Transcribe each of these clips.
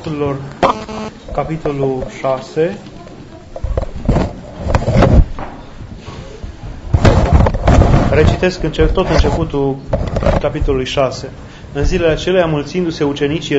Apostolilor, capitolul 6. Recitesc tot începutul capitolului 6. În zilele acelea, înmulțindu-se ucenicii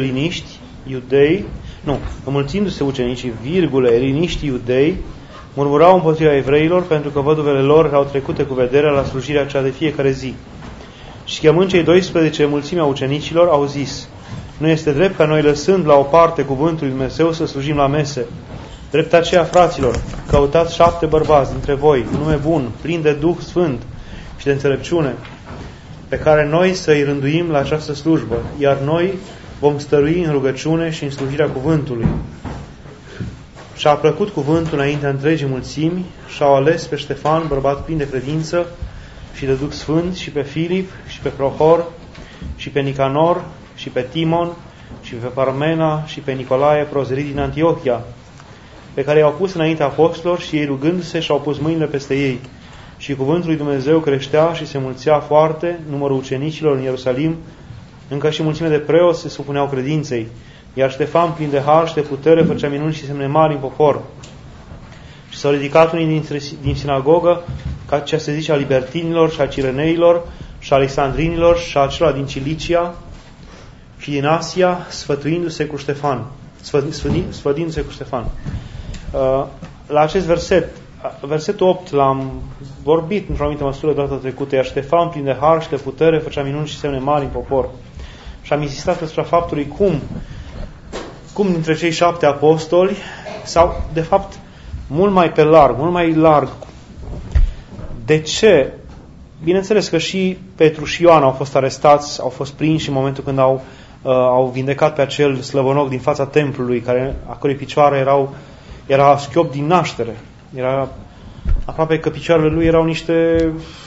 eliniștii iudei, murmurau împotriva evreilor, pentru că văduvele lor erau trecute cu vederea la slujirea cea de fiecare zi. Și chemând cei 12, mulțimea ucenicilor, au zis: nu este drept ca noi, lăsând la o parte cuvântul lui Dumnezeu, să slujim la mese. Drept aceea, fraților, căutați 7 bărbați dintre voi, un nume bun, plin de Duh Sfânt și de înțelepciune, pe care noi să-i rânduim la această slujbă, iar noi vom stărui în rugăciune și în slujirea cuvântului. Și-a plăcut cuvântul înaintea întregii mulțimi și-au ales pe Ștefan, bărbat plin de credință și de Duh Sfânt, și pe Filip, și pe Prohor, și pe Nicanor, și pe Timon, și pe Parmena, și pe Nicolae, prozărit din Antiohia, pe care i-au pus înaintea apostolilor, și ei, rugându-se, și-au pus mâinile peste ei. Și cuvântul lui Dumnezeu creștea și se mulțea foarte numărul ucenicilor în Ierusalim, încă și mulțime de preoți se supuneau credinței. Iar Ștefan, plin de har și de putere, făcea minuni și semne mari în popor. Și s-au ridicat unii din sinagogă, ca ce se zice a libertinilor și a cireneilor și a alexandrinilor și a acelora din Cilicia și din Asia, sfătuindu-se cu Ștefan. Sfădindu-se cu Ștefan. La acest versetul 8 l-am vorbit într-o anumită măsură data trecută, iar Ștefan, plin de har și de putere, făcea minuni și semne mari în popor. Și am insistat asupra faptului cum dintre cei 7 apostoli, sau de fapt mult mai larg. De ce? Bineînțeles că și Petru și Ioan au fost arestați, au fost prinși în momentul când au vindecat pe acel slăbănoc din fața templului, a cărui picioare era schiop din naștere. Era aproape că picioarele lui erau niște...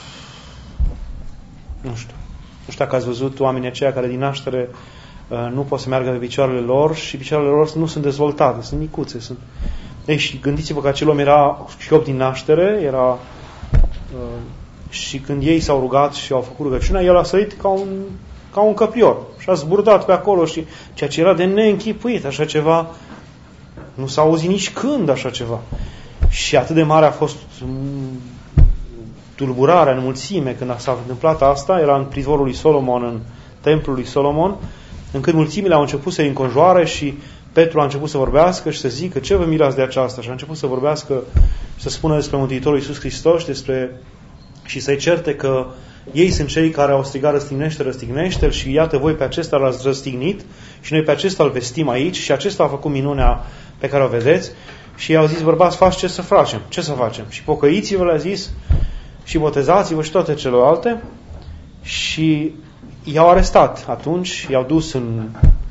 Nu știu dacă ați văzut oamenii aceia care din naștere nu pot să meargă pe picioarele lor și picioarele lor nu sunt dezvoltate, sunt micuțe. Și gândiți-vă că acel om era schiop din naștere, și când ei s-au rugat și au făcut rugăciunea, el a sărit ca un căprior și a zburdat pe acolo, și ceea ce era de neînchipuit, așa ceva, nu s-a auzit nici când așa ceva. Și atât de mare a fost tulburarea în mulțime când s-a întâmplat asta, era în prizorul lui Solomon, în templul lui Solomon, încât mulțimile au început să-i înconjoare și Petru a început să vorbească și să zică: ce vă mirați de aceasta? Și a început să vorbească, să spună despre Mântuitorul Iisus Hristos și să-i certe că ei sunt cei care au strigat: răstignește, răstignește, și iată, voi pe acesta l-ați răstignit și noi pe acesta îl vestim aici și acesta a făcut minunea pe care o vedeți. Și i-au zis: bărbați, faci ce să facem? Ce să facem? Și pocăiți-vă, le-a zis, și botezați-vă și toate celelalte. Și i-au arestat. Atunci i-au dus în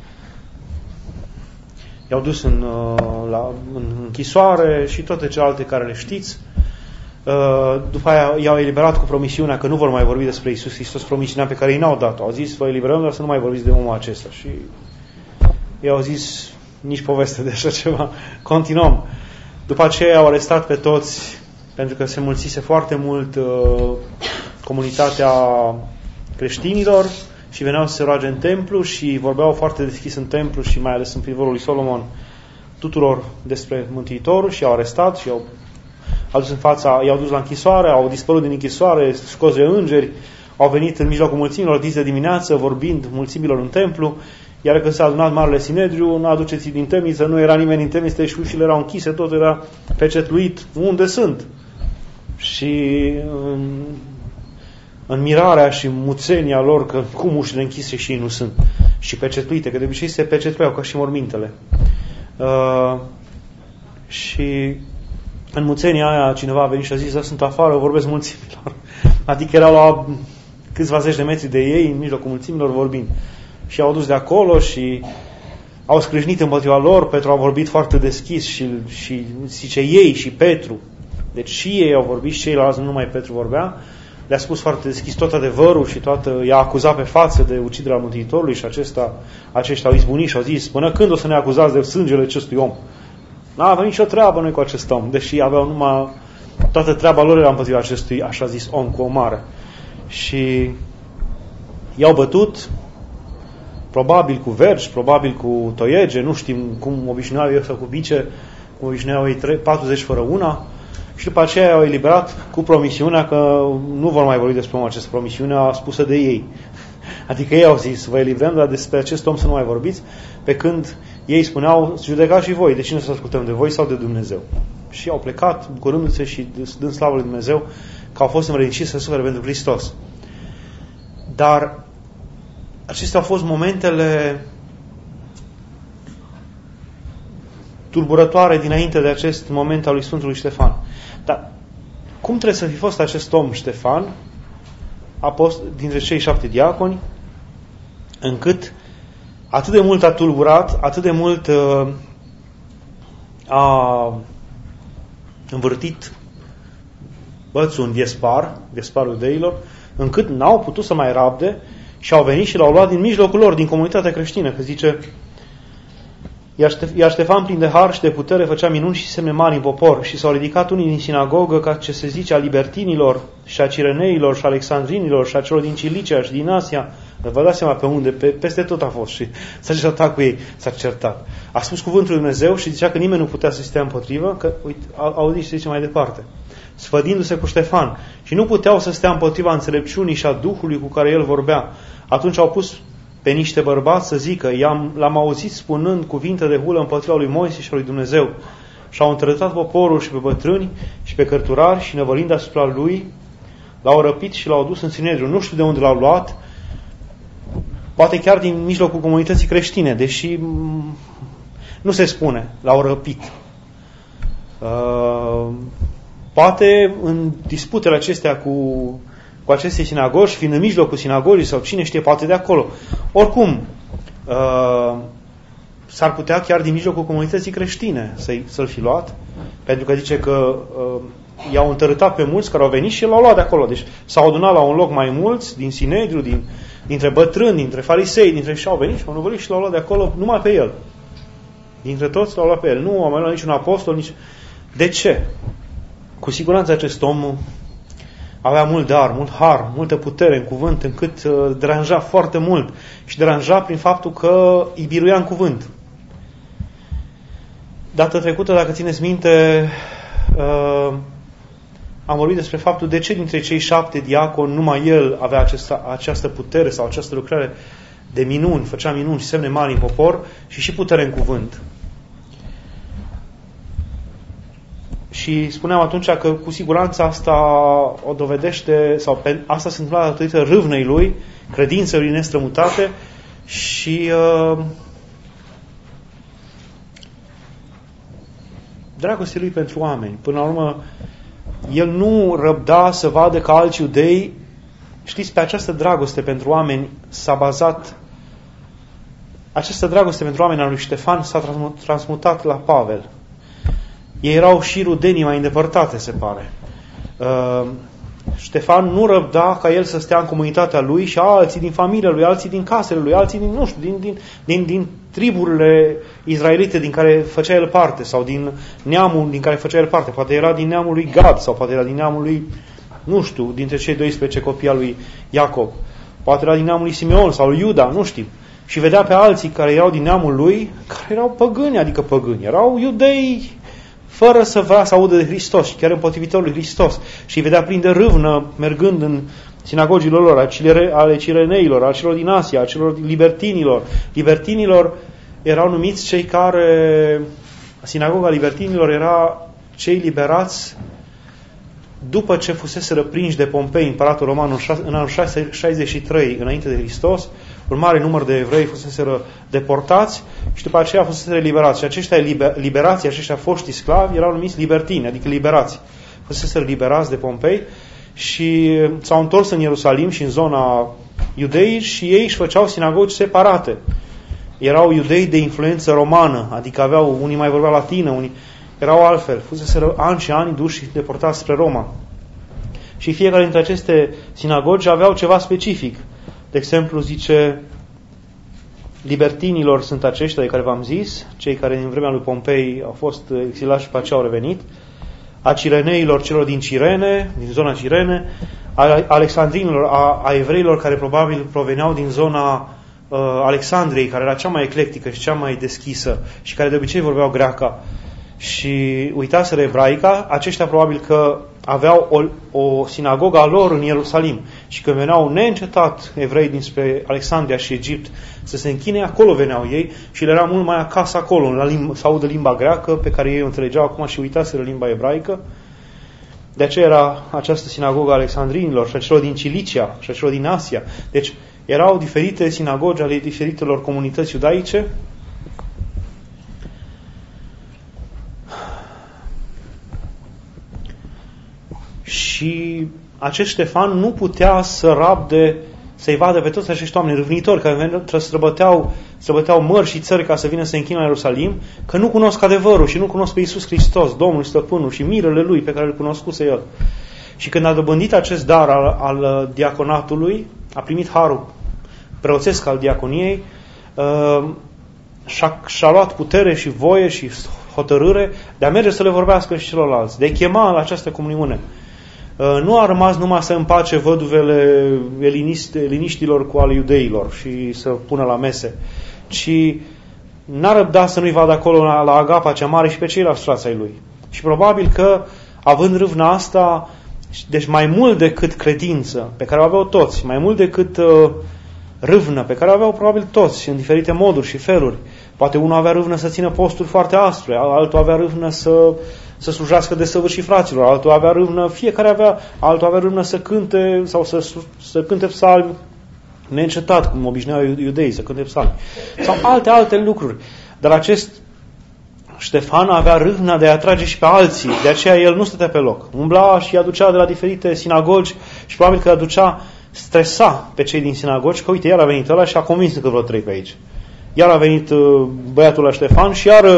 închisoare și toate celelalte care le știți. După aia i-au eliberat cu promisiunea că nu vor mai vorbi despre Iisus Hristos, promisiunea pe care ei n-au dat-o. Au zis: vă eliberăm, dar să nu mai vorbiți de omul acesta. Și i-au zis: nici poveste de așa ceva. Continuăm. După aceea au arestat pe toți, pentru că se mulțise foarte mult comunitatea creștinilor și veneau să se roage în templu și vorbeau foarte deschis în templu și mai ales în prizorul lui Solomon tuturor despre Mântuitorul, și i-au arestat și i-au dus la închisoare, au dispărut din închisoare, scoși de îngeri, au venit în mijlocul mulțimilor dis de dimineață, vorbind mulțimilor în templu. Iar când s-a adunat Marele Sinedriu, n-aduceți din temniță, nu era nimeni în temniță și ușile erau închise, tot era pecetluit. Unde sunt? Și în mirarea și muțenia lor, că cum ușile închise și ei nu sunt, și pecetluite, că de obicei se pecetluiau ca și mormintele. Și în muțenia aia cineva a venit și a zis: sunt afară, vorbesc mulțimilor. Adică erau la câțiva zeci de metri de ei, în mijlocul mulțimilor, vorbind. Și au dus de acolo și au scrâșnit împotriva lor. Petru a vorbit foarte deschis și zice ei și Petru. Deci și ei au vorbit și ceilalți, nu numai Petru vorbea. Le-a spus foarte deschis tot adevărul și i-a acuzat pe față de uciderea Mântuitorului și aceștia au izbunit și au zis: până când o să ne acuzați de sângele acestui om? N-a avut nicio treabă noi cu acest om, deși aveau numai toată treaba lor era împotriva acestui așa zis om cu o mare. Și i-au bătut, probabil cu vergi, probabil cu toiege, nu știm cum obișnuiau ei sau cu bice, cum obișnuiau ei 40 fără una, și după aceea au eliberat cu promisiunea că nu vor mai vorbi despre această promisiune spusă de ei. Adică ei au zis, vă eliberăm, dar despre acest om să nu mai vorbiți, pe când ei spuneau, judecați și voi, de cine să ascultăm, de voi sau de Dumnezeu? Și au plecat, bucurându-se și dând slavă lui Dumnezeu, că au fost învredniciți să sufere pentru Hristos. Dar acestea au fost momentele tulburătoare dinainte de acest moment al lui Sfântului Ștefan. Dar cum trebuie să fi fost acest om Ștefan, dintre cei 7 diaconi, încât atât de mult a tulburat, atât de mult a învârtit bățul în viesparul iudeilor, încât n-au putut să mai rabde și au venit și l-au luat din mijlocul lor, din comunitatea creștină, că zice: iar Ștefan, plin de har și de putere, făcea minuni și semne mari în popor, și s-au ridicat unii din sinagogă, ca ce se zice, a libertinilor și a cireneilor și a alexandrinilor și a celor din Cilicia și din Asia. Vă dați seama pe unde, peste tot a fost, și s-a certat cu ei, s-a certat. A spus cuvântul lui Dumnezeu și zicea că nimeni nu putea să stea împotrivă, că, uite, auziți ce zice mai departe, sfădindu-se cu Ștefan, și nu puteau să stea împotriva înțelepciunii și a Duhului cu care el vorbea. Atunci au pus pe niște bărbați să zică: l-am auzit spunând cuvinte de hulă împotriva lui Moise și a lui Dumnezeu. Și au întărătat poporul și pe bătrâni și pe cărturari și, năvălind asupra lui, l-au răpit și l-au dus în Sinedriu. Nu știu de unde l-au luat, poate chiar din mijlocul comunității creștine, deși nu se spune, l-au răpit. Poate în disputele acestea cu aceste sinagogi, fiind în mijlocul sinagogii sau cine știe, poate de acolo. Oricum, s-ar putea chiar din mijlocul comunității creștine să-l fi luat, pentru că zice că i-au întărâtat pe mulți care au venit și l-au luat de acolo. Deci s-au adunat la un loc mai mulți, din Sinedriu, dintre bătrâni, dintre farisei, și au venit și au năvălit și l-au luat de acolo numai pe el. Dintre toți l-au luat pe el. Nu au mai luat niciun apostol, nici... De ce? Cu siguranță acest om avea mult dar, mult har, multă putere în cuvânt, încât deranja foarte mult. Și deranja prin faptul că îi biruia în cuvânt. Data trecută, dacă țineți minte, am vorbit despre faptul de ce dintre cei 7 diaconi numai el avea această putere sau această lucrare de minuni, făcea minuni și semne mari în popor și putere în cuvânt. Și spuneam atunci că cu siguranță asta o dovedește, sau asta se întâmplă datorită râvnei lui, credinței lui nestrămutate și dragostea lui pentru oameni. Până la urmă, el nu răbda să vadă că alți iudei, știți, pe această dragoste pentru oameni s-a bazat, această dragoste pentru oameni a lui Ștefan s-a transmutat la Pavel. Ei erau și rudenii mai îndepărtate, se pare. Ștefan nu răbda ca el să stea în comunitatea lui și alții din familia lui, alții din casele lui, alții din, nu știu, din triburile izraelite din care făcea el parte, sau din neamul din care făcea el parte. Poate era din neamul lui Gad, sau poate era din neamul lui, nu știu, dintre cei 12 copii al lui Iacob. Poate era din neamul lui Simeon sau lui Iuda, nu știu. Și vedea pe alții care erau din neamul lui, care erau păgâni, adică păgâni, erau iudei fără să vrea să audă de Hristos și chiar împotrivitorul lui Hristos. Și îi vedea plin de râvnă, mergând în sinagogile lor, ale cireneilor, al celor din Asia, al celor libertinilor. Libertinilor erau numiți cei care... Sinagoga libertinilor era cei liberați după ce fusese răprinși de Pompei, împăratul roman, în anul 63 înainte de Hristos. Un mare număr de evrei fuseseră deportați și după aceea fuseseră eliberați. Și aceștia liberați, aceștia foști sclavi, erau numiți libertini, adică liberați. Fuseseră liberați de Pompei și s-au întors în Ierusalim și în zona Iudeii și ei își făceau sinagogi separate. Erau iudei de influență romană, adică aveau, unii mai vorbeau latină, unii erau altfel. Fuseseră ani și ani duși și deportați spre Roma. Și fiecare dintre aceste sinagogi aveau ceva specific. De exemplu, zice, libertinilor sunt aceștia de care v-am zis, cei care din vremea lui Pompei au fost exilați și pe aceea au revenit, a cireneilor, celor din Cirene, din zona Cirene, a alexandrinilor, a evreilor care probabil proveneau din zona Alexandriei, care era cea mai eclectică și cea mai deschisă și care de obicei vorbeau greaca și uitaseră ebraica, aceștia probabil că aveau o sinagogă a lor în Ierusalim și când veneau neîncetat evrei dinspre Alexandria și Egipt să se închine, acolo veneau ei și le era mult mai acasă acolo, să audă limba greacă pe care ei o înțelegeau acum și uitaseră limba ebraică. De aceea era această sinagogă a alexandrinilor și a celor din Cilicia și a celor din Asia. Deci erau diferite sinagogi ale diferitelor comunități iudaice. Și acest Ștefan nu putea să rabde, să-i vadă pe toți acești oameni râvnitori care străbăteau mări și țări ca să vină să închină la Ierusalim, că nu cunosc adevărul și nu cunosc pe Iisus Hristos, Domnul, Stăpânul și mirele Lui pe care îl cunoscuse El. Și când a dobândit acest dar al diaconatului, a primit harul preoțesc al diaconiei, și-a luat putere și voie și hotărâre de a merge să le vorbească și celorlalți, de a chema la această comuniune. Nu a rămas numai să împace văduvele eliniștilor cu ale iudeilor și să pună la mese, ci n-a răbdat să nu-i vadă acolo la Agapa cea mare și pe ceilalți frați ai lui. Și probabil că, având râvna asta, deci mai mult decât credință, pe care o aveau toți, mai mult decât râvnă, pe care o aveau probabil toți, în diferite moduri și feluri. Poate unul avea râvnă să țină posturi foarte aspre, altul avea râvnă să slujească de săvârșii fraților, altul avea râvnă, altul avea râvnă să cânte sau să cânte psalmi neîncetat, cum obișnuiau iudeii, să cânte psalmi. Sau alte lucruri. Dar acest Ștefan avea râvna de a atrage și pe alții, de aceea el nu stătea pe loc. Umbla și aducea de la diferite sinagogi și probabil că stresa pe cei din sinagogi că uite, iar a venit ăla și a convins încă vreo 3 pe aici. Iar a venit băiatul la Ștefan și iar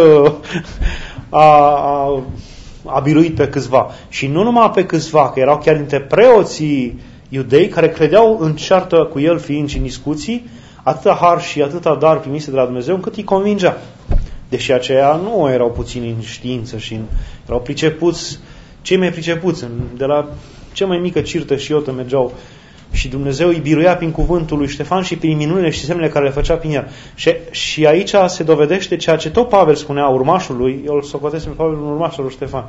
a biruit pe câțiva. Și nu numai pe câțiva, că erau chiar dintre preoții iudei care credeau în ceartă cu el fiind și în discuții, atâta har și atâta dar primise de la Dumnezeu încât îi convingea. Deși aceia nu erau puțini în știință și erau pricepuți, cei mai pricepuți, de la cea mai mică cirtă și iotă mergeau și Dumnezeu îi biruia prin cuvântul lui Ștefan și prin minunile și semnele care le făcea prin el. Și aici se dovedește ceea ce tot Pavel spunea urmașul lui, eu îl socotesc pe Pavel un urmaș al lui Ștefan.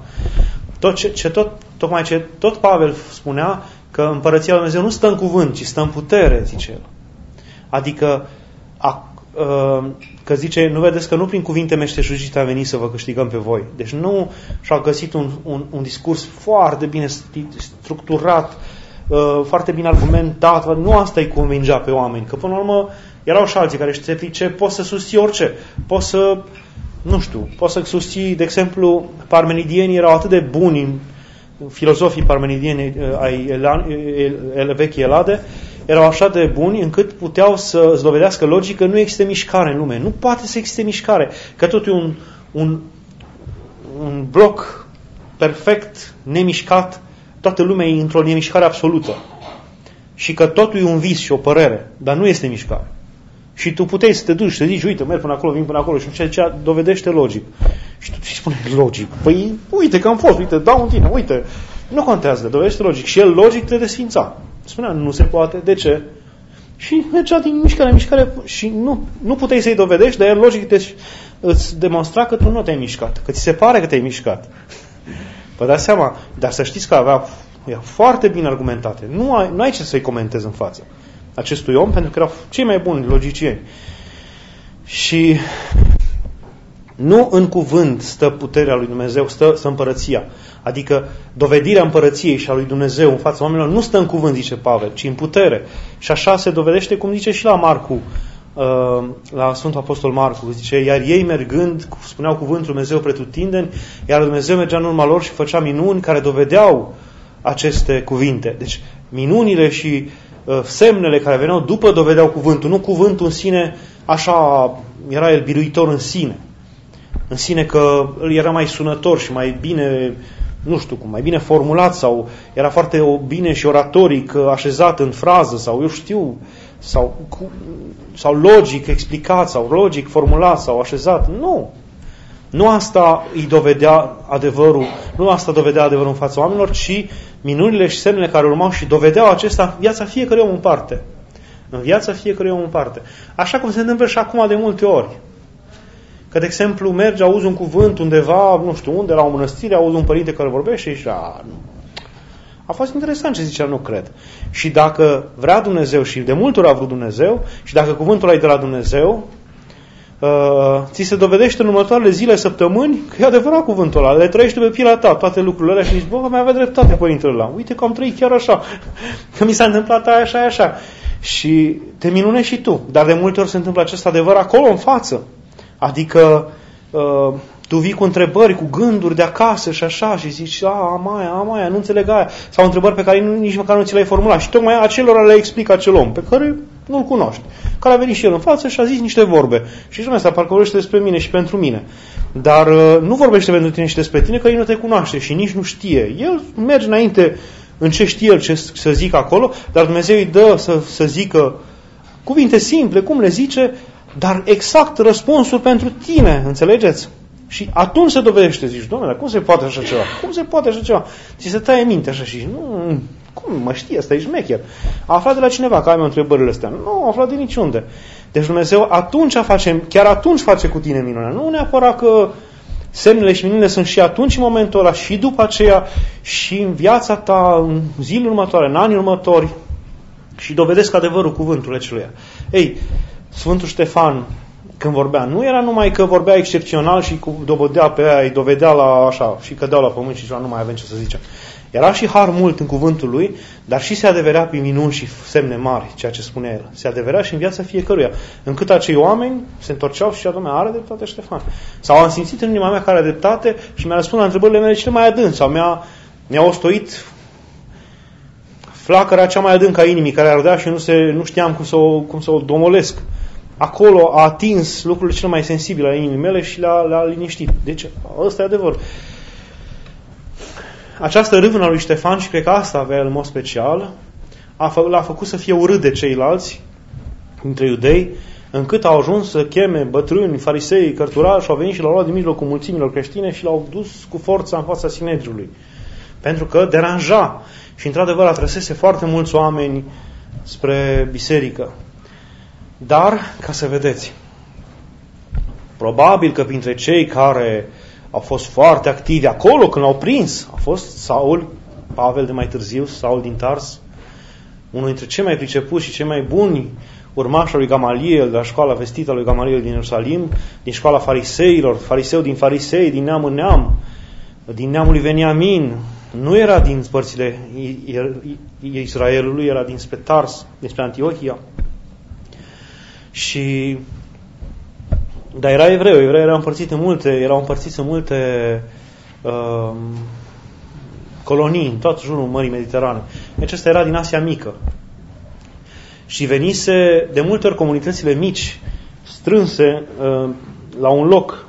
Tot Pavel spunea că împărăția lui Dumnezeu nu stă în cuvânt, ci stă în putere, zice el. Adică că zice, nu vedeți că nu prin cuvinte meșteșugite a venit să vă câștigăm pe voi. Deci nu și-a găsit un discurs foarte bine structurat, foarte bine argumentat, nu asta îi convingea pe oameni, că până la urmă erau și alții care se pricep, poți să susții orice, poți să susții, de exemplu, parmenidienii erau atât de buni, filozofii parmenidieni ai vechii Elade, erau așa de buni încât puteau să îți dovedească logic că nu există mișcare în lume. Nu poate să existe mișcare, că tot e un bloc perfect, nemișcat, toată lumea e într-o nemișcare absolută. Și că totul e un vis și o părere, dar nu este mișcare. Și tu puteai să te duci, să zici, uite, merg până acolo, vin până acolo și ce dovedește logic. Și tu îi spune logic. Păi, uite că am fost, uite, dau în tine, uite. Nu contează, dovedește logic. Și el logic te desfința. Spunea, nu se poate, de ce? Și mergea din mișcare în mișcare și nu puteai să-i dovedești, dar el logic îți demonstra că tu nu te-ai mișcat, că ți se pare că te-ai mișcat. Vă dați seama, dar să știți că avea foarte bine argumentate. Nu ai ce să-i comentezi în față acestui om, pentru că erau cei mai buni logicieni. Și nu în cuvânt stă puterea lui Dumnezeu, stă împărăția. Adică dovedirea împărăției și a lui Dumnezeu în fața oamenilor nu stă în cuvânt, zice Pavel, ci în putere. Și așa se dovedește, cum zice și la Marcu, la Sfântul Apostol Marcu, zice, iar ei mergând, spuneau cuvântul Dumnezeu pretutindeni, iar Dumnezeu mergea în urma lor și făcea minuni care dovedeau aceste cuvinte. Deci minunile și semnele care veneau după dovedeau cuvântul, nu cuvântul în sine, așa era el biruitor în sine. În sine că era mai sunător și mai bine, nu știu cum, mai bine formulat sau era foarte bine și oratoric așezat în frază sau eu știu, sau logic explicat sau logic formulat sau așezat. Nu. Nu asta îi dovedea adevărul, nu asta dovedea adevărul în fața oamenilor, ci minunile și semnele care urmau și dovedeau acesta în viața fiecărui om în parte. În viața fiecăruia om în parte. Așa cum se întâmplă și acum de multe ori. Că, de exemplu, mergi, auzi un cuvânt undeva, nu știu unde, la o mănăstire, auzi un părinte care vorbește și a fost interesant ce zicea, nu cred. Și dacă vrea Dumnezeu, și de multe ori a vrut Dumnezeu, și dacă cuvântul ăla e de la Dumnezeu, ți se dovedește în următoarele zile, săptămâni, că e adevărat cuvântul ăla, le trăiește pe pielea ta, toate lucrurile alea și zici, bă, mai avea dreptate părintele ăla, uite că am trăit chiar așa, că mi s-a întâmplat aia așa, așa. Și te minunești și tu, dar de multe ori se întâmplă acest adevăr acolo, în față. Adică tu vii cu întrebări, cu gânduri de acasă și așa și zici, amaia, nu înțeleg aia. Sau întrebări pe care nici măcar nu ți le-ai formulat. Și tocmai acelora le explică acel om pe care nu-l cunoști. Care a venit și el în față și a zis niște vorbe. Și zicea, asta parcă vorbește despre mine și pentru mine. Dar nu vorbește pentru tine și despre tine, că el nu te cunoaște și nici nu știe. El merge înainte în ce știe el ce să zică acolo, dar Dumnezeu îi dă să zică cuvinte simple, cum le zice, dar exact răspunsul pentru tine, înțelegeți? Și atunci se dovedește, zici, Doamne, dar cum se poate așa ceva? Cum se poate așa ceva? Ți se taie mintea așa și nu, cum mă știe, ăsta e șmecher. A aflat de la cineva că ai întrebările astea. Nu, a aflat de niciunde. Deci Dumnezeu chiar atunci face cu tine minunea. Nu neapărat că semnele și minunile sunt și atunci în momentul ăla, și după aceea, și în viața ta, în zilele următoare, în anii următori, și dovedesc adevărul cuvântului aceluia. Ei, Sfântul Ștefan, când vorbea, nu era numai că vorbea excepțional și dovedea pe aia, îi dovedea la așa, și cădeau la pământ și zicea, nu mai avem ce să zicem. Era și har mult în cuvântul lui, dar și se adeverea prin minuni și semne mari, ceea ce spunea el. Se adeverea și în viața fiecăruia. Încât acei oameni se întorceau și zicea, Doamne, are dreptate Ștefan. Sau am simțit în inima mea că are dreptate și mi-a răspuns la întrebările mele cele mai adânci. Sau mi-a ostoit flacăra cea mai adâncă a inimii, care ardea și nu știam cum să o domolesc. Acolo a atins lucrurile cele mai sensibile ale inimii mele și le-a liniștit. Deci, ăsta e adevăr. Această râvnă a lui Ștefan, și cred că asta avea el în mod special, l-a făcut să fie urât de ceilalți dintre iudei, încât au ajuns să cheme bătrâni, farisei, cărturari și au venit și l-au luat din mijlocul mulțimilor creștine și l-au dus cu forța în fața Sinedriului. Pentru că deranja și într-adevăr atrăsese foarte mulți oameni spre biserică. Dar, ca să vedeți, probabil că printre cei care au fost foarte activi acolo când l-au prins, a fost Saul, Pavel de mai târziu, Saul din Tars, unul dintre cei mai pricepuți și cei mai buni urmași al lui Gamaliel, de la școala vestită a lui Gamaliel din Ierusalim, din școala fariseilor, fariseu din farisei, din neam în neam, din neamul lui Veniamin. Nu era din părțile Israelului, era dinspre Tars, dinspre Antiohia. Dar era evreu, erau împărțiți în multe colonii, în tot jurul Mării Mediterane. Deci ăsta era din Asia Mică. Și venise de multe ori comunitățile mici, strânse la un loc,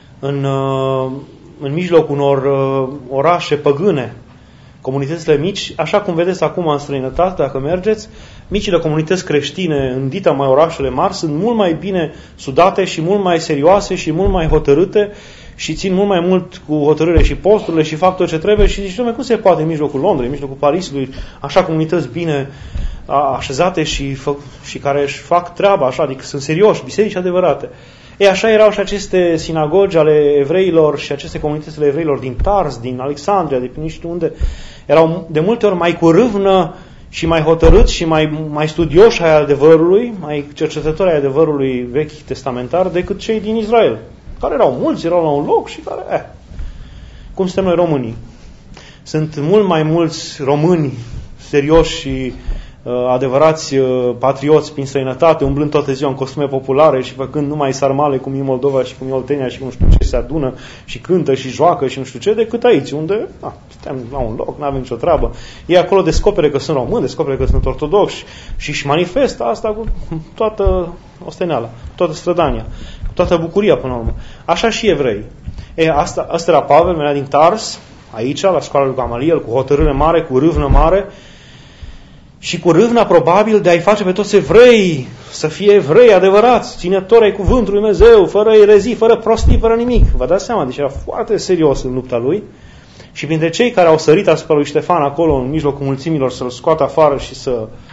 în mijlocul unor orașe păgâne, comunitățile mici, așa cum vedeți acum în străinătate, dacă mergeți, micile comunități creștine în dita mai orașele mari sunt mult mai bine sudate și mult mai serioase și mult mai hotărâte și țin mult mai mult cu hotărâre și posturile și fac tot ce trebuie și zici, cum se poate în mijlocul Londrei, în mijlocul Parisului, așa comunități bine așezate și care își fac treaba așa, adică sunt serioși, biserici adevărate. Ei, așa erau și aceste sinagogi ale evreilor și aceste comunități ale evreilor din Tars, din Alexandria, de pe nu știu unde, erau de multe ori mai cu râvnă și mai hotărâți și mai studioși ai adevărului, mai cercetători ai adevărului vechi testamentar decât cei din Israel, care erau mulți, erau la un loc și care, cum suntem noi românii. Sunt mult mai mulți români serioși și adevărați patrioți prin străinătate, umblând toată ziua în costume populare și făcând numai sarmale cum e Moldova și cum e Oltenia și cum nu știu ce, se adună și cântă și joacă și nu știu ce, decât aici, unde suntem la un loc, nu avem nicio treabă. Ei acolo descopere că sunt români, descopere că sunt ortodoxi și își manifestă asta cu toată osteneala, toată strădania, cu toată bucuria până la urmă. Așa și evrei. Asta era Pavel, venea din Tars, aici, la școala lui Gamaliel, cu hotărâre mare, cu râvnă mare, și cu râvna probabil de a-i face pe toți evrei să fie evrei adevărați, ținători ai cuvântului Dumnezeu, fără erezii, fără prostii, fără nimic. Vă dați seama, deci era foarte serios în lupta lui. Și printre cei care au sărit asupra lui Ștefan acolo, în mijlocul mulțimilor, să-l scoată afară și să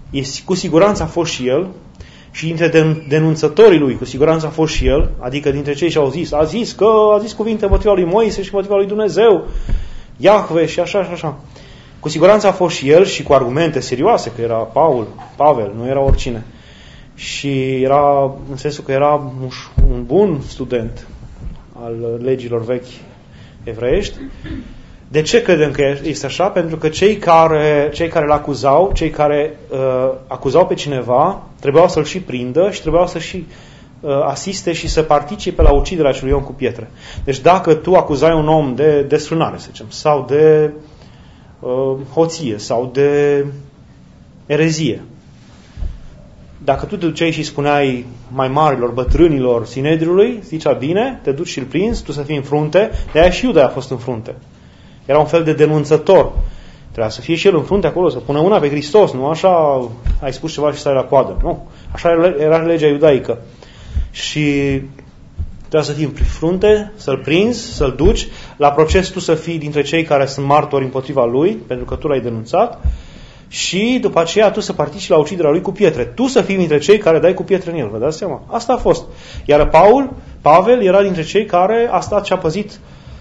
cu siguranță a fost și el, și dintre denunțătorii lui, cu siguranță a fost și el, adică dintre cei ce au zis, a zis cuvinte împotriva lui Moise și împotriva lui Dumnezeu, Iahve și așa și așa. Cu siguranță a fost și el și cu argumente serioase, că era Pavel, nu era oricine. Și era, în sensul că era un bun student al legilor vechi evreiești. De ce credem că este așa? Pentru că cei care îl acuzau, cei care acuzau pe cineva, trebuiau să-l și prindă și trebuiau să și asiste și să participe la uciderea acelui om cu pietre. Deci dacă tu acuzai un om de desfrânare, să zicem, sau de hoție, sau de erezie, dacă tu te duceai și spuneai mai marilor, bătrânilor Sinedriului, zicea, bine, te duci și îl prinzi, tu să fii în frunte, de-aia și Iuda a fost în frunte. Era un fel de denunțător. Trebuia să fie și el în frunte acolo, să pună mâna pe Hristos, nu așa ai spus ceva și stai la coadă. Nu, așa era legea iudaică. Și trebuia să fii în frunte, să-l prinzi, să-l duci, la proces tu să fii dintre cei care sunt martori împotriva lui, pentru că tu l-ai denunțat, și după aceea tu să participi la uciderea lui cu pietre. Tu să fii dintre cei care dai cu pietre în el, vă dați seama? Asta a fost. Iar Pavel era dintre cei care a stat și a păzit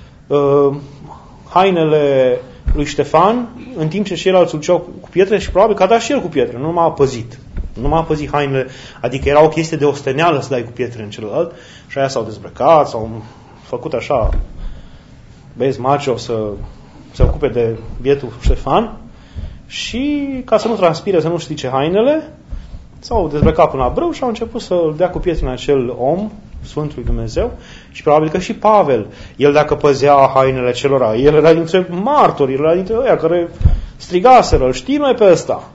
hainele lui Ștefan, în timp ce ceilalți îl duceau cu pietre și probabil că a dat și el cu pietre, nu m-a păzit. Nu m-a păzit hainele, adică era o chestie de osteneală să dai cu pietre în celălalt și aia s-au dezbrăcat, s-au făcut așa, băieți macho să se ocupe de bietul Ștefan și ca să nu transpire, să nu strice hainele, s-au dezbrăcat până la brâu și au început să-l dea cu pietre în acel om, Sfântul lui Dumnezeu, și probabil că și Pavel, el dacă păzea hainele celora, el era dintre martori, el era dintre ăia care strigaseră, îl știm noi pe ăsta.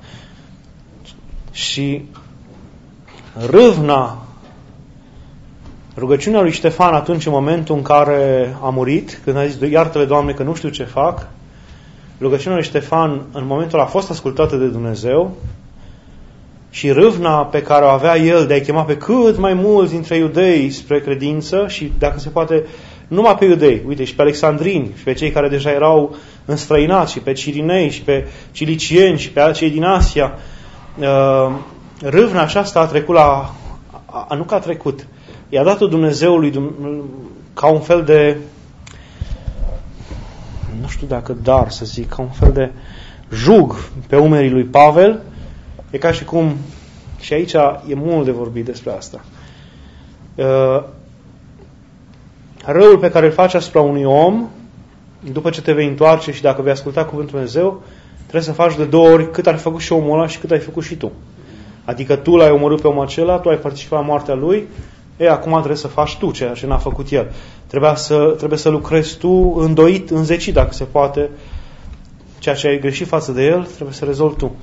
Și râvna, rugăciunea lui Ștefan atunci, în momentul în care a murit, când a zis, iartă-le, Doamne, că nu știu ce fac, rugăciunea lui Ștefan în momentul a fost ascultată de Dumnezeu și râvna pe care o avea el de a chema pe cât mai mulți dintre iudei spre credință și, dacă se poate, numai pe iudei, uite, și pe alexandrini, și pe cei care deja erau înstrăinați, și pe cirinei, și pe cilicieni, și pe cei din Asia. Râvna aceasta a trecut nu că a trecut, i-a dat-o Dumnezeului ca un fel de, nu știu dacă dar să zic, ca un fel de jug pe umerii lui Pavel. E ca și cum, și aici e mult de vorbit despre asta, răul pe care îl faci asupra unui om, după ce te vei întoarce și dacă vei asculta cuvântul Dumnezeu, trebuie să faci de 2 ori cât ar fi făcut și omul ăla și cât ai făcut și tu. Adică tu l-ai omorât pe omul acela, tu ai participat la moartea lui, acum trebuie să faci tu ceea ce n-a făcut el. Trebuie să lucrezi tu îndoit, înzecit, dacă se poate, ceea ce ai greșit față de el, trebuie să rezolvi tu.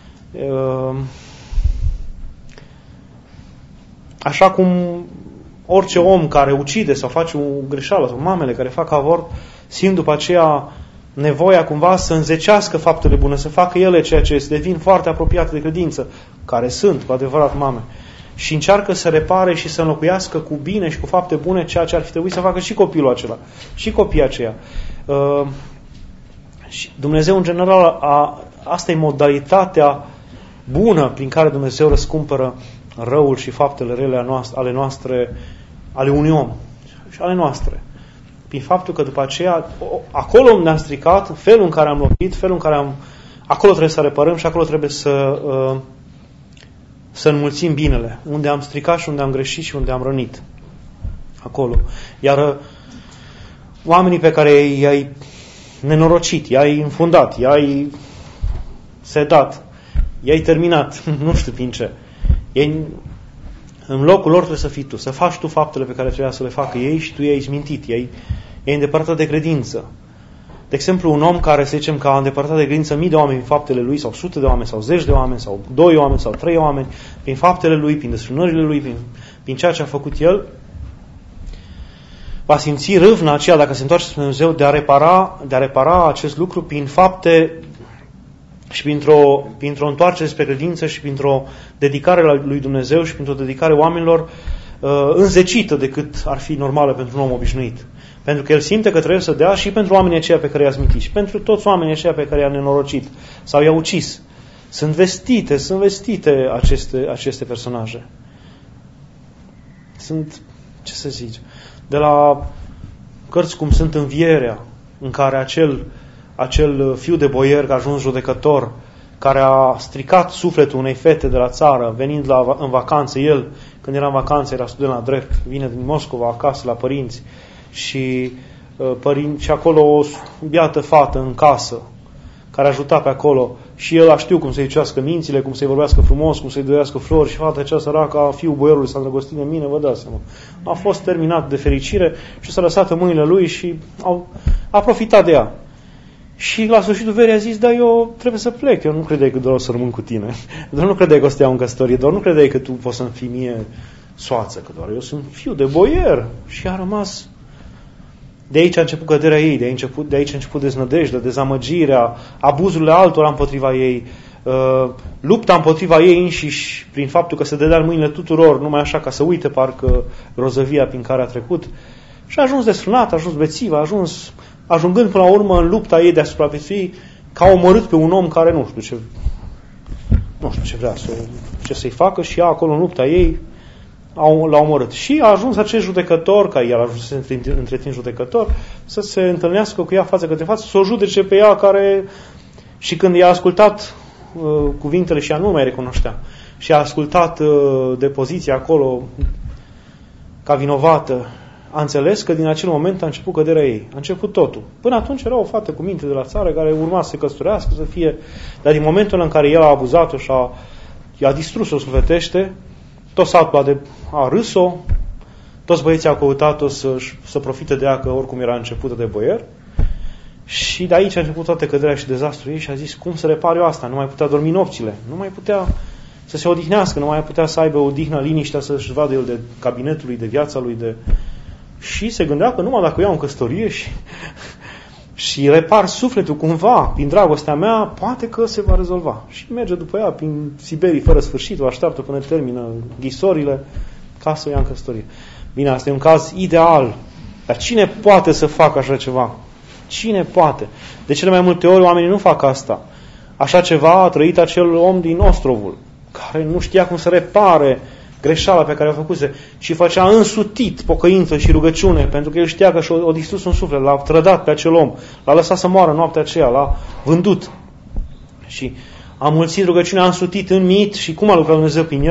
Așa cum orice om care ucide sau face o greșeală, sau mamele care fac avort, simt după aceea nevoia cumva să înzecească faptele bune, să facă ele ceea ce se devin foarte apropiate de credință, care sunt cu adevărat mame, și încearcă să repare și să înlocuiască cu bine și cu fapte bune ceea ce ar fi trebuit să facă și copilul acela, și copiii aceia. Și Dumnezeu, în general, asta e modalitatea bună prin care Dumnezeu răscumpără răul și faptele rele ale noastre, ale unui om și ale noastre. Prin faptul că după aceea, acolo unde am stricat, felul în care am lovit, felul în care acolo trebuie să reparăm și acolo trebuie să înmulțim binele. Unde am stricat și unde am greșit și unde am rănit. Acolo. Iar oamenii pe care i-ai nenorocit, i-ai înfundat, i-ai sedat, i-ai terminat, nu știu prin ce. În locul lor trebuie să fii tu, să faci tu faptele pe care trebuia să le facă ei și tu i-ai izmintit, i-ai îndepărtat de credință. De exemplu, un om care, să zicem, că a îndepărtat de credință 1000 de oameni prin faptele lui, sau 100 de oameni, sau 10 de oameni, sau 2 oameni, sau 3 oameni, prin faptele lui, prin desfrânările lui, prin ceea ce a făcut el, va simți râvna aceea, dacă se întoarce spre Dumnezeu, de a repara acest lucru prin fapte și printr-o întoarcere spre credință și printr-o dedicare lui Dumnezeu și printr-o dedicare oamenilor înzecită decât ar fi normală pentru un om obișnuit. Pentru că el simte că trebuie să dea și pentru oamenii aceia pe care i-a smitit și pentru toți oamenii aceia pe care i-a nenorocit sau i-a ucis Sunt vestite aceste personaje. Sunt, ce să zic, de la cărți cum sunt Învierea, în care acel fiu de boier că a ajuns judecător, care a stricat sufletul unei fete de la țară, venind în vacanță, el, când era în vacanță, era student la drept, vine din Moscova acasă la părinți și acolo o biată fată în casă, care ajuta pe acolo și el a știu cum să-i ciuască mințile, cum să-i vorbească frumos, cum să-i dăiască flori și fata cea săracă, fiul boierului s-a îndrăgostit de mine, vă dați seama. A fost terminat de fericire și s-a lăsat în mâinile lui și a profitat de ea. Și la sfârșitul verii a zis, da, eu trebuie să plec, eu nu credeai că doar o să rămân cu tine, doar nu credeai că o să te iau în căsătorie, doar nu credeai că tu poți să-mi fii mie soață, că doar eu sunt fiu de boier. Și a rămas. De aici a început căderea ei, de aici a început deznădejdea, dezamăgirea, abuzurile altora împotriva ei, lupta împotriva ei înșiși, prin faptul că se dădea în mâinile tuturor, numai așa ca să uite parcă grozăvia prin care a trecut. Și a ajuns desfrânat, a ajuns bețiv, ajungând până la urmă în lupta ei de a supraviețui, că a omorât pe un om care nu știu ce vrea să-i facă și ea acolo în lupta ei l-a omorât. Și a ajuns acest judecător, ca el a ajuns să se între timp judecător, să se întâlnească cu ea față către față, să o judece pe ea care... Și când i-a ascultat cuvintele și ea nu mai recunoștea, și a ascultat depoziția acolo ca vinovată, a înțeles că din acel moment a început căderea ei. A început totul. Până atunci era o fată cu minte de la țară care urma să se căsătorească, să fie... Dar din momentul în care el a abuzat-o și a distrus-o sufletește, tot satul a râs-o, toți băieții au căutat-o să profite de ea, că oricum era începută de boier. Și de aici a început toată căderea și dezastrul ei și a zis, cum să repar eu asta? Nu mai putea dormi nopțile, nu mai putea să se odihnească, nu mai putea să aibă odihnă, liniștea, să-și vadă el de cabinetul lui, de viața lui, Și se gândea că numai dacă o iau în căsătorie și repar sufletul cumva, prin dragostea mea, poate că se va rezolva. Și merge după ea prin Siberii fără sfârșit, o așteaptă până termină ghisorile ca să o ia în căsătorie. Bine, asta e un caz ideal. Dar cine poate să facă așa ceva? Cine poate? De cele mai multe ori oamenii nu fac asta. Așa ceva a trăit acel om din Ostrovul, care nu știa cum să repare greșeala pe care o făcuse și făcea însutit pocăință și rugăciune, pentru că el știa că și-o distrus un suflet, l-a trădat pe acel om, l-a lăsat să moară noaptea aceea, l-a vândut. Și a mulțit rugăciunea, a însutit în mit și cum a lucrat Dumnezeu prin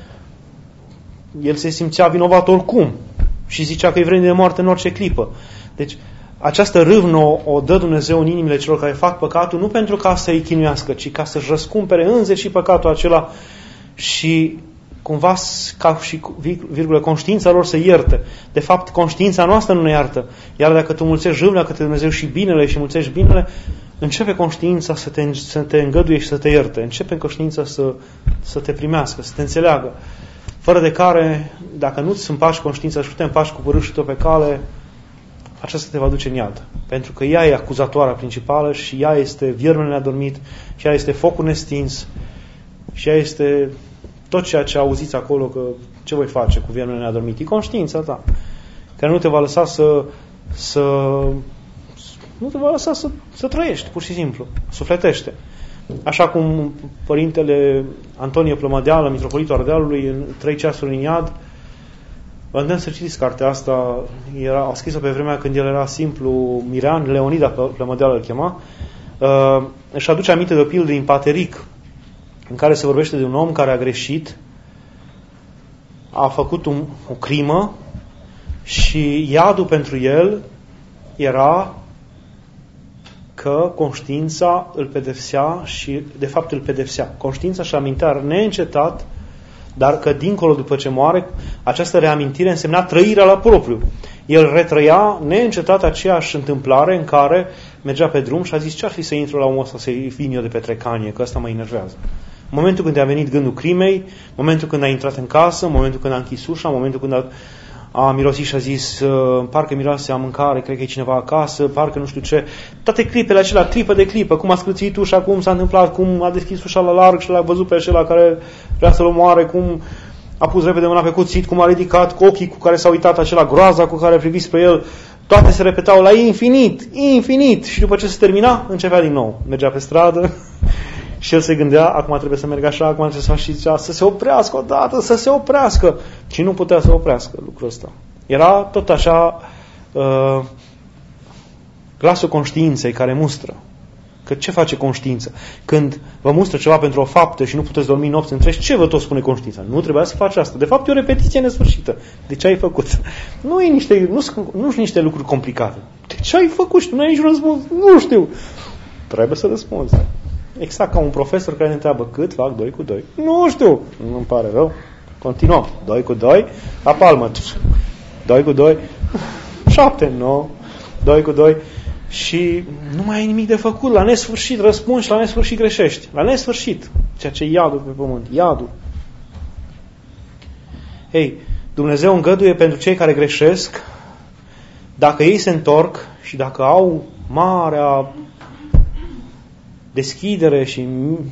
el se simțea vinovat oricum și zicea că e vreme de moarte în orice clipă. Deci această râvnă o dă Dumnezeu în inimile celor care fac păcatul, nu pentru ca să-i chinuiască, ci ca să-și răscumpere înzeci și păcatul acela și cumva ca și conștiința lor să ierte. De fapt, conștiința noastră nu ne iartă. Iar dacă tu mulțești râvnea către Dumnezeu și binele și mulțești binele, începe conștiința să te îngăduie și să te ierte. Începe conștiința să te primească, să te înțeleagă. Fără de care, dacă nu-ți împaci conștiința și nu te împaci cu părâșul tău pe cale, aceasta te va duce în iad. Pentru că ea e acuzatoarea principală și ea este viermele neadormit, și ea este focul nestins, și ea este tot ceea ce auziți acolo, că ce voi face cu viermele neadormit. E conștiința ta, care nu te va lăsa nu te va lăsa să trăiești, pur și simplu. Sufletește. Așa cum părintele Antonie Plămădeală, mitropolitul Ardealului, în 3 ceasuri în iad, vă îndemn să citiți cartea asta, a scris-o pe vremea când el era simplu mirean, Leonida Plămădeală îl chema, își aduce aminte de o pildă din Pateric, în care se vorbește de un om care a greșit, a făcut o crimă și iadul pentru el era că conștiința îl pedepsea și de fapt îl pedepsea. Conștiința și amintea neîncetat, dar că dincolo după ce moare, această reamintire însemna trăirea la propriu. El retrăia neîncetat aceeași întâmplare în care mergea pe drum și a zis, ce-ar fi să intru la omul ăsta să-i vin eu de pe trecanie, că ăsta mă enervează. În momentul când a venit gândul crimei, momentul când a intrat în casă, momentul când a închis ușa, momentul când a mirosit și a zis, parcă miroase a mâncare, cred că e cineva acasă, parcă nu știu ce. Toate clipele acelea, clipă de clipă, cum a scârțit ușa, cum s-a întâmplat, cum a deschis ușa la larg și l-a văzut pe acela care vrea să-l omoare, cum a pus repede mâna pe cuțit, cum a ridicat cu ochii cu care s-a uitat, acela groaza cu care a privit spre el. Toate se repetau la infinit, infinit. Și după ce se termina, începea din nou. Mergea pe stradă Și el se gândea, acum trebuie să merg așa, acum trebuie să fac și zicea, să se oprească odată, să se oprească. Și nu putea să oprească lucrul ăsta. Era tot așa glasul conștiinței care mustră. Că ce face conștiința? Când vă mustră ceva pentru o faptă și nu puteți dormi nopți întregi, ce vă tot spune conștiința? Nu trebuia să faci asta. De fapt, e o repetiție nesfârșită. De ce ai făcut? Nu sunt niște lucruri complicate. De ce ai făcut? Și tu nu ai nici răspuns. Nu știu. Trebuie să răspunzi. Exact ca un profesor care ne întreabă cât fac 2 cu 2. Nu știu. Nu-mi pare rău. Continuăm. 2 cu 2. La palmă. 2 cu 2. 7, 9. 2 cu 2. Și nu mai ai nimic de făcut. La nesfârșit răspunzi și la nesfârșit greșești. La nesfârșit. Ceea ce e iadul pe pământ. Iadul. Ei, Dumnezeu îngăduie pentru cei care greșesc, dacă ei se întorc și dacă au marea deschidere și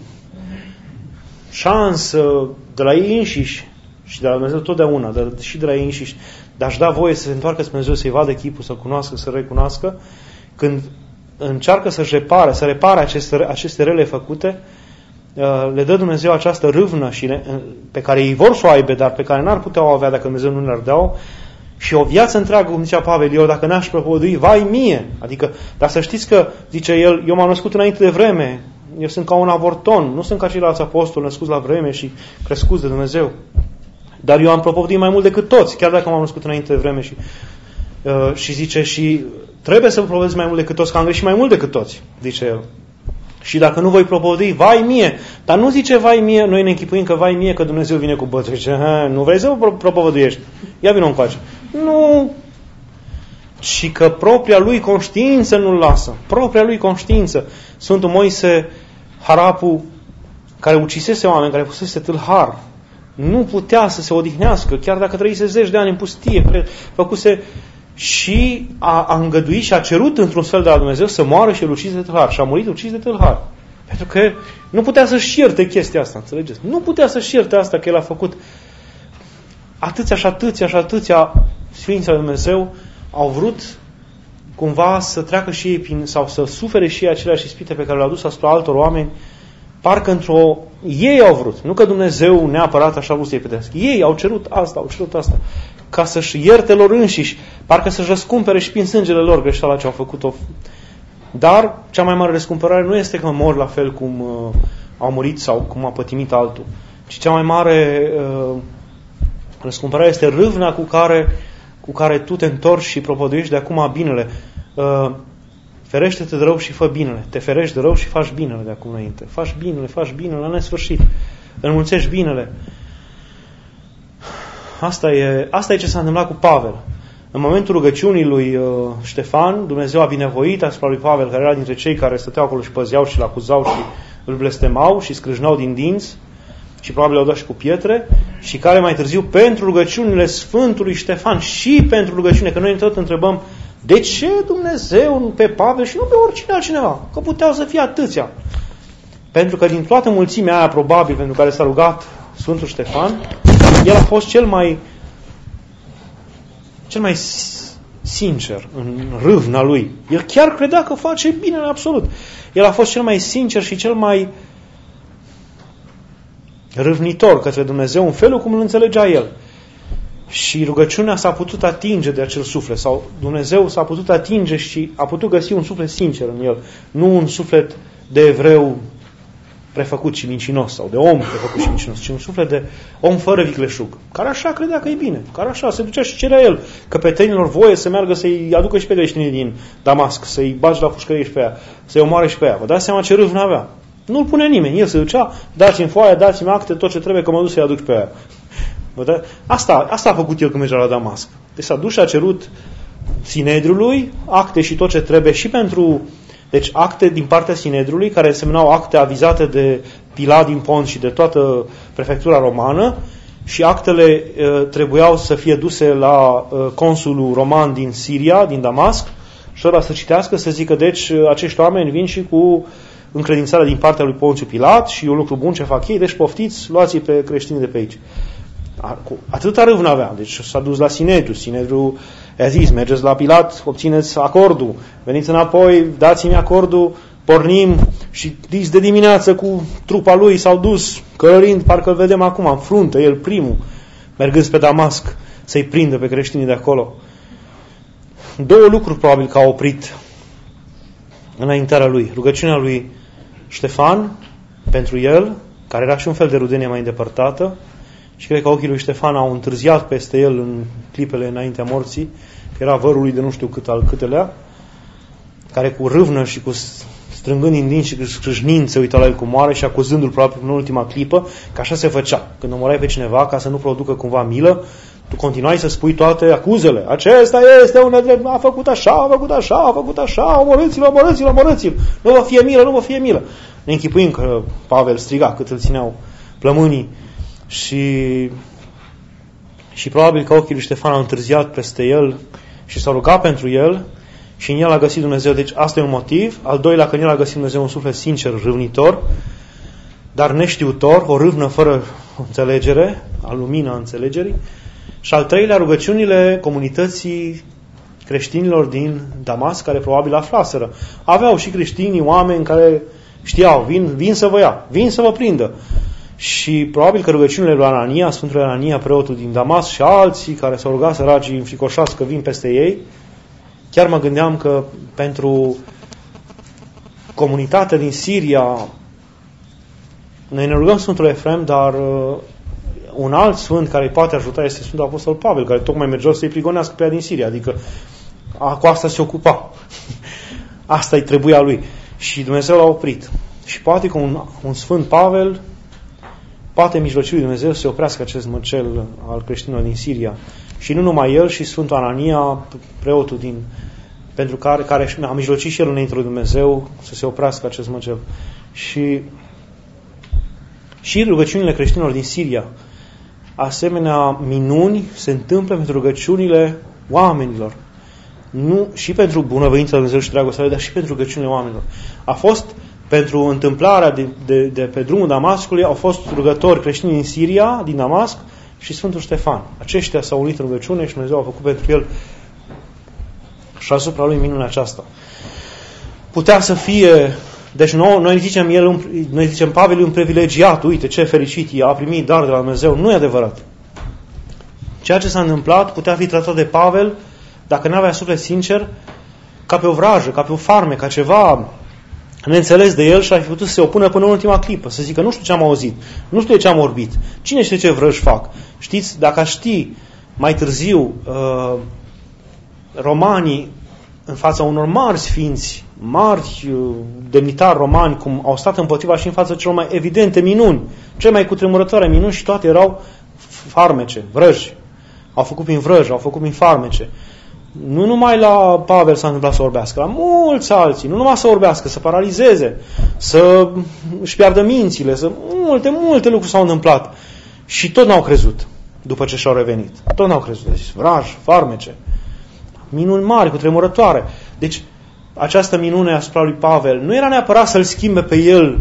șansă de la ei înșiși și de la Dumnezeu totdeauna, dar și de la ei înșiși, de a-și da voie să se întoarcă spre Dumnezeu, să-i vadă chipul, să-L cunoască, să-L recunoască, când încearcă să repare aceste rele făcute, le dă Dumnezeu această râvnă pe care ei vor să o aibă, dar pe care n-ar putea o avea dacă Dumnezeu nu le-ar da-o, și o viață întreagă, cum zicea Pavel, eu dacă n-aș propovădui, vai mie! Adică, dar să știți că, zice el, eu m-am născut înainte de vreme, eu sunt ca un avorton, nu sunt ca ceilalți apostoli născuți la vreme și crescuți de Dumnezeu. Dar eu am propovăduit mai mult decât toți, chiar dacă m-am născut înainte de vreme și zice, și trebuie să propovăduiți mai mult decât toți, că am greșit mai mult decât toți, zice el. Și dacă nu voi propovădui, vai mie! Dar nu zice vai mie, noi ne închipuim că vai mie că Dumnezeu vine cu bățuri. Zice, nu vrei să propovăduiești? Ia vină încoace. Nu! Și că propria lui conștiință nu-l lasă. Propria lui conștiință. Sfântul Moise, harapul care ucisese oameni, care fusese tâlhar, nu putea să se odihnească, chiar dacă trăise 10 de ani în pustie, făcuse și a îngăduit și a cerut într-un fel de la Dumnezeu să moară și el ucis de tâlhar. Și a murit ucis de tâlhar. Pentru că nu putea să-și ierte chestia asta, înțelegeți? Nu putea să-și ierte asta că el a făcut atâția Sfinții lui Dumnezeu au vrut cumva să treacă și ei sau să sufere și ei aceleași ispite pe care le-au dus asupra altor oameni, parcă ei au vrut, nu că Dumnezeu neapărat așa vrut să-i pedească. Ei au cerut asta, ca să-și ierte lor înșiși, parcă să-și răscumpere și prin sângele lor greșeala ce au făcut-o. Dar cea mai mare răscumpărare nu este că mor la fel cum au murit sau cum a pătimit altul, ci cea mai mare răscumpărare este râvna cu care tu te întorci și propovăduiești de acum binele. Ferește-te de rău și fă binele. Te ferești de rău și faci binele de acum înainte. Faci binele la nesfârșit. Înmulțești binele. Asta e ce s-a întâmplat cu Pavel. În momentul rugăciunii lui Ștefan, Dumnezeu a binevoit asupra lui Pavel, care era dintre cei care stăteau acolo și păzeau și l-acuzau și îl blestemau și scrâșneau din dinți și probabil le-au dat și cu pietre, și care mai târziu pentru rugăciunile Sfântului Ștefan și pentru rugăciune, că noi tot întrebăm de ce Dumnezeu pe Pavel și nu pe oricine altcineva, că puteau să fie atâția. Pentru că din toată mulțimea aia probabil pentru care s-a rugat Sfântul Ștefan, el a fost cel mai sincer în râvna lui. El chiar credea că face binele absolut. El a fost cel mai sincer și cel mai râvnitor către Dumnezeu în felul cum îl înțelegea el. Și rugăciunea s-a putut atinge de acel suflet, sau Dumnezeu s-a putut atinge și a putut găsi un suflet sincer în el, nu un suflet de evreu prefăcut și mincinos, sau de om prefăcut și mincinos, ci un suflet de om fără vicleșug, care așa credea că e bine, care așa se ducea și cerea el căpetenilor voie să meargă să-i aducă și pe creștinii din Damasc, să-i bagi la pușcărie și pe ea, să-i omoare și pe ea. Vă dați seama ce râvnă avea? Nu-l pune nimeni, el se ducea, dați-mi foaia, dați-mi acte, tot ce trebuie, că mă duc să-i aduc pe ea. Asta a făcut el când mergea la Damasc. Deci s-a dus și a cerut Sinedriului acte și tot ce trebuie și pentru... Deci acte din partea Sinedriului, care însemnau acte avizate de Pilat din Pont și de toată prefectura romană, și actele trebuiau să fie duse la consulul roman din Siria, din Damasc, și ăla să citească, să zică, deci acești oameni vin și cu încredințarea din partea lui Ponțiu Pilat și un lucru bun ce fac ei, deci poftiți, luați-i pe creștini de pe aici. Atâta râvnă avea. Deci s-a dus la Sinedriu. Sinedriu i-a zis, mergeți la Pilat, obțineți acordul, veniți înapoi, dați-mi acordul, pornim și de dimineață cu trupa lui s-au dus călărind, parcă îl vedem acum în frunte, el primul, mergând spre Damasc să-i prindă pe creștinii de acolo. Două lucruri probabil că au oprit înaintarea lui. Rugăciunea lui Ștefan pentru el, care era și un fel de rudenie mai îndepărtată, și cred că ochii lui Ștefan au întârziat peste el în clipele înaintea morții, că era vărul lui de nu știu cât al câtelea, care cu râvnă și cu strângând din dinți și scrâșnind se uita la el cu moare și acuzându-l probabil în ultima clipă, că așa se făcea. Când omorai pe cineva, ca să nu producă cumva milă, tu continuai să spui toate acuzele. Acesta este un nedrept, a făcut așa, a făcut așa, a făcut așa, omorâți-l, omorâți-l, omorâți-l. Nu vă fie milă, nu vă fie milă. Ne închipuim că Pavel striga cât îl țineau plămânii și probabil că ochii lui Ștefan au întârziat peste el și s-au rugat pentru el și în el a găsit Dumnezeu. Deci asta e un motiv. Al doilea, că în el a găsit Dumnezeu un suflet sincer, râvnitor, dar neștiutor, o râvnă fără înțelegere, a lumina înțelegerii. Și al treilea, rugăciunile comunității creștinilor din Damasc, care probabil aflaseră. Aveau și creștinii oameni care știau, vin să vă ia, vin să vă prindă. Și probabil că rugăciunile lui Anania, Sfântul Anania, preotul din Damasc și alții care s-au rugat săracii înfricoșați că vin peste ei, chiar mă gândeam că pentru comunitatea din Siria, noi ne rugăm Sfântul Efrem, dar un alt sfânt care îi poate ajuta este Sfântul Apostol Pavel, care tocmai mergea să-i prigonească pe ea din Siria, adică cu asta se ocupa. Asta îi trebuia lui. Și Dumnezeu l-a oprit. Și poate că un Sfânt Pavel poate mijlociul lui Dumnezeu să oprească acest măcel al creștinilor din Siria. Și nu numai el, și Sfântul Anania, preotul pentru care a mijlocit și el înainte lui Dumnezeu să se oprească acest măcel. Și rugăciunile creștinilor din Siria, asemenea minuni se întâmplă pentru rugăciunile oamenilor. Nu și pentru bunăvoința lui Dumnezeu și dragostea, dar și pentru rugăciunile oamenilor. A fost pentru întâmplarea de pe drumul Damascului, au fost rugători creștini din Siria, din Damasc, și Sfântul Ștefan. Aceștia s-au unit în rugăciune și Dumnezeu a făcut pentru el și asupra lui minunea aceasta. Putea să fie, deci noi zicem Pavel e un privilegiat, uite ce fericit e, a primit dar de la Dumnezeu. Nu e adevărat. Ceea ce s-a întâmplat putea fi tratat de Pavel, dacă nu avea suflet sincer, ca pe o vrajă, ca pe o farme, ca ceva neînțeles de el și ar fi putut să se opună până în ultima clipă, să zică, nu știu ce am auzit, nu știu de ce am orbit, cine știe ce vrăși fac. Știți, dacă aș ști mai târziu romanii în fața unor mari sfinți, mari demnitari romani, cum au stat împotriva și în fața celor mai evidente minuni, cele mai cutremurătoare minuni, și toate erau farmece, vrăji. Au făcut prin vrăji, au făcut prin farmece. Nu numai la Pavel s-a întâmplat să orbească, la mulți alții, nu numai să orbească, să paralizeze, să își piardă mințile, multe lucruri s-au întâmplat. Și tot n-au crezut după ce și-au revenit. Tot n-au crezut. Deci, vraj, farmece, minuni mari, cutremurătoare. Deci, această minune asupra lui Pavel nu era neapărat să-l schimbe pe el,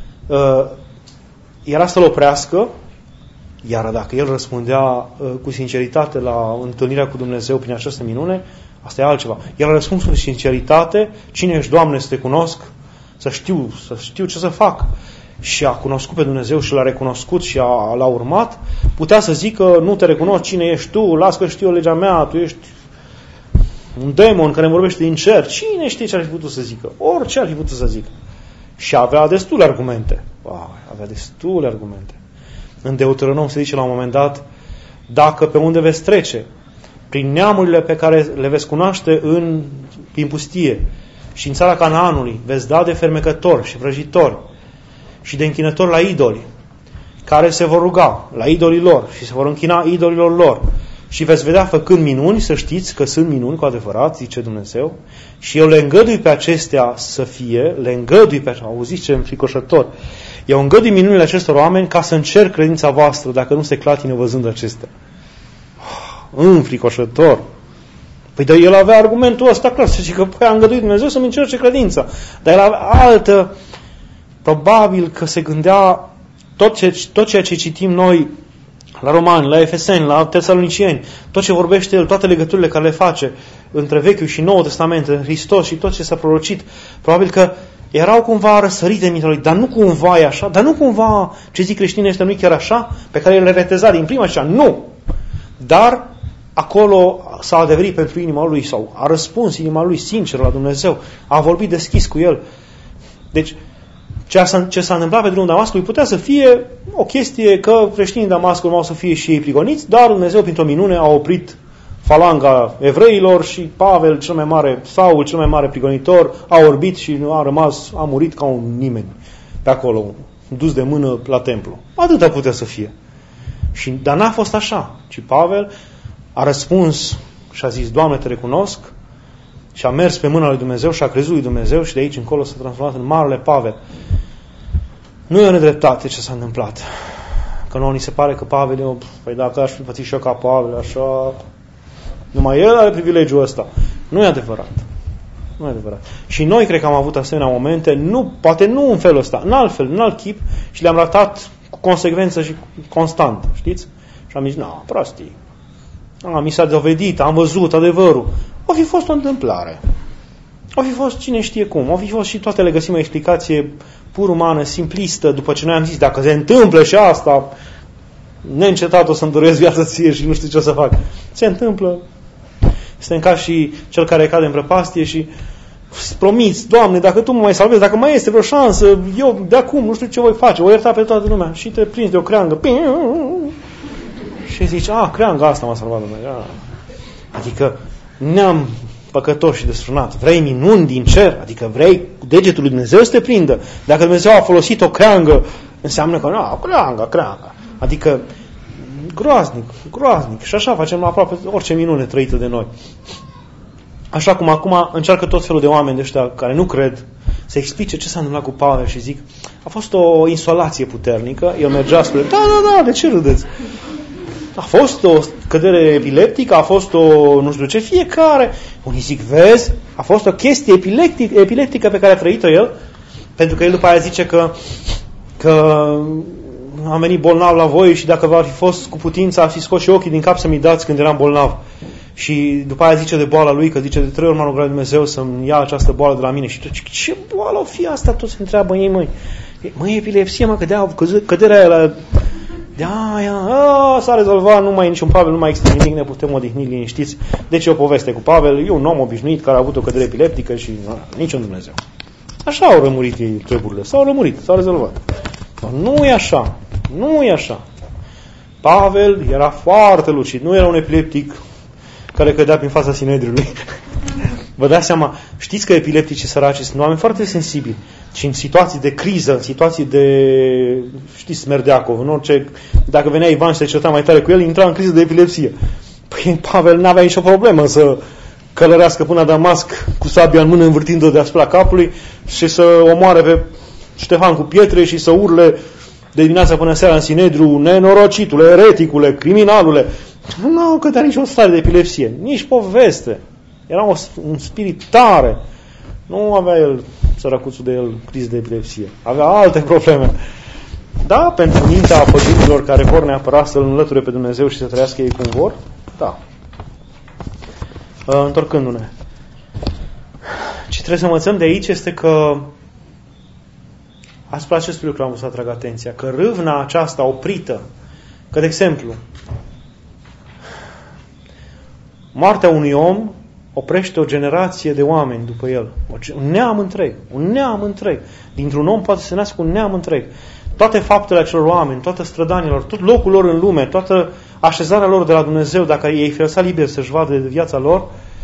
era să-l oprească, iar dacă el răspundea cu sinceritate la întâlnirea cu Dumnezeu prin această minune, asta e altceva. El a răspuns cu sinceritate: cine ești, Doamne, să te cunosc, să știu ce să fac. Și a cunoscut pe Dumnezeu și l-a recunoscut și l-a urmat. Putea să zică: nu te recunosc, cine ești tu, las că știu legea mea, tu ești un demon care vorbește din cer. Cine știe ce ar fi putut să zică? Orice ar fi putut să zică. Și avea destule argumente. Avea destule argumente. În Deuteronom se zice la un moment dat: dacă pe unde veți trece, prin neamurile pe care le veți cunoaște prin pustie și în țara Canaanului, veți da de fermecători și vrăjitori și de închinători la idoli, care se vor ruga la idolii lor și se vor închina idolilor lor, și veți vedea făcând minuni, să știți că sunt minuni cu adevărat, zice Dumnezeu, și eu le îngădui pe acestea să fie, auziți ce înfricoșător, eu îngădui minunile acestor oameni ca să încerc credința voastră, dacă nu se clatine văzând acestea. Înfricoșător. Păi de el avea argumentul ăsta clar, să zică, a îngăduit Dumnezeu să-mi încerce credința. Dar el avea altă, probabil că se gândea tot ceea ce citim noi la Romani, la Efeseni, la Tesalonicieni, tot ce vorbește el, toate legăturile care le face între Vechiul și Noul Testament, în Hristos și tot ce s-a prorocit, probabil că erau cumva răsărite în mintea lui, dar nu cumva e așa, dar nu cumva ce zic creștinii ăștia nu e chiar așa, pe care le reteza din prima și nu. Dar acolo s-a adeverit pentru inima lui sau a răspuns inima lui sincer la Dumnezeu, a vorbit deschis cu el. Deci, ce s-a întâmplat pe drumul Damascului putea să fie o chestie că creștinii Damascului urmau să fie și ei prigoniți, dar Dumnezeu, printr-o minune, a oprit falanga evreilor și Pavel, cel mai mare, Saul, cel mai mare prigonitor, a orbit și a murit ca un nimeni pe acolo, dus de mână la templu. Atâta putea să fie. Dar n-a fost așa, ci Pavel a răspuns și a zis, Doamne, te recunosc, și a mers pe mâna lui Dumnezeu și a crezut lui Dumnezeu și de aici încolo s-a transformat în Marele Pavel. Nu e o nedreptate ce s-a întâmplat. Că nouă ni se pare că Pavel e păi dacă aș fi pățit și eu ca Pavel, așa, numai el are privilegiul ăsta. Nu e adevărat. Nu e adevărat. Și noi cred că am avut asemenea momente, poate nu în felul ăsta, în alt fel, în alt chip, și le-am ratat cu consecvență și constant, știți? Și am zis, prostii. Mi s-a dovedit, am văzut adevărul. O fi fost o întâmplare. O fi fost cine știe cum. O fi fost și toate le găsim o explicație pur umană, simplistă, după ce noi am zis, dacă se întâmplă și asta, neîncetat o să-mi doresc viața ție și nu știu ce o să fac. Se întâmplă. Suntem ca și cel care cade în prăpastie și promiți, Doamne, dacă Tu mă mai salvezi, dacă mai este vreo șansă, eu de acum nu știu ce voi face, voi ierta pe toată lumea. Și te prinzi de o creangă. Și zici, creanga asta m-a salvat, Dumnezeu. Adică neam păcătos și desfrânat. Vrei minuni din cer? Adică vrei degetul lui Dumnezeu să te prindă? Dacă Dumnezeu a folosit o creangă, înseamnă că creanga. Adică groaznic. Și așa facem la aproape orice minune trăită de noi. Așa cum acum încearcă tot felul de oameni de ăștia care nu cred să explice ce s-a întâmplat cu Pavel și zic, a fost o insolație puternică, el mergea spre, da, de ce râdeți? A fost o cădere epileptică, a fost o nu știu ce, fiecare. Unii zic, vezi, a fost o chestie epileptică pe care a trăit-o el, pentru că el după aia zice că am venit bolnav la voi și dacă v-ar fi fost cu putință, ar fi scos și ochii din cap să mi dați când eram bolnav. Și după aia zice de boala lui, că zice de 3 ori m-a rugat Dumnezeu să-mi ia această boală de la mine. Și ce boală o fi asta? Toți se întreabă ei, măi, epilepsie, mă, căderea aia la... s-a rezolvat, nu mai e niciun Pavel, nu mai există nimic, ne putem odihni liniștiți. Deci e o poveste cu Pavel, e un om obișnuit care a avut o cădere epileptică și niciun Dumnezeu. Așa au rămurit ei treburile, s-au rezolvat. Nu e așa. Pavel era foarte lucid, nu era un epileptic care cădea prin fața Sinedriului. Vă dați seama, știți că epilepticii săraci sunt oameni foarte sensibili și în situații de criză, în situații de, știți, Smerdeacov, în orice, dacă venea Ivan și se certa mai tare cu el, intra în criză de epilepsie. Păi Pavel n-avea nicio problemă să călărească până la Damasc cu sabia în mână, învârtind-o deasupra capului și să omoare pe Ștefan cu pietre și să urle de dimineața până seara în Sinedriu, nenorocitule, ereticule, criminalule. Nu au cădea nicio stare de epilepsie, nici poveste. Era un spirit tare. Nu avea el, săracuțul de el, criză de epilepsie. Avea alte probleme. Da, pentru mintea păgânilor care vor neapărat să-L înlăture pe Dumnezeu și să trăiască ei cum vor, da. Întorcându-ne. Ce trebuie să învățăm de aici este că asupra acestui lucru am vrut să atrag atenția, că râvna aceasta oprită, că, de exemplu, moartea unui om oprește o generație de oameni după el. Un neam întreg. Dintr-un om poate să se nască un neam întreg. Toate faptele acelor oameni, toată strădanilor, tot locul lor în lume, toată așezarea lor de la Dumnezeu, dacă ei fi lăsat liber să-și vadă de viața lor,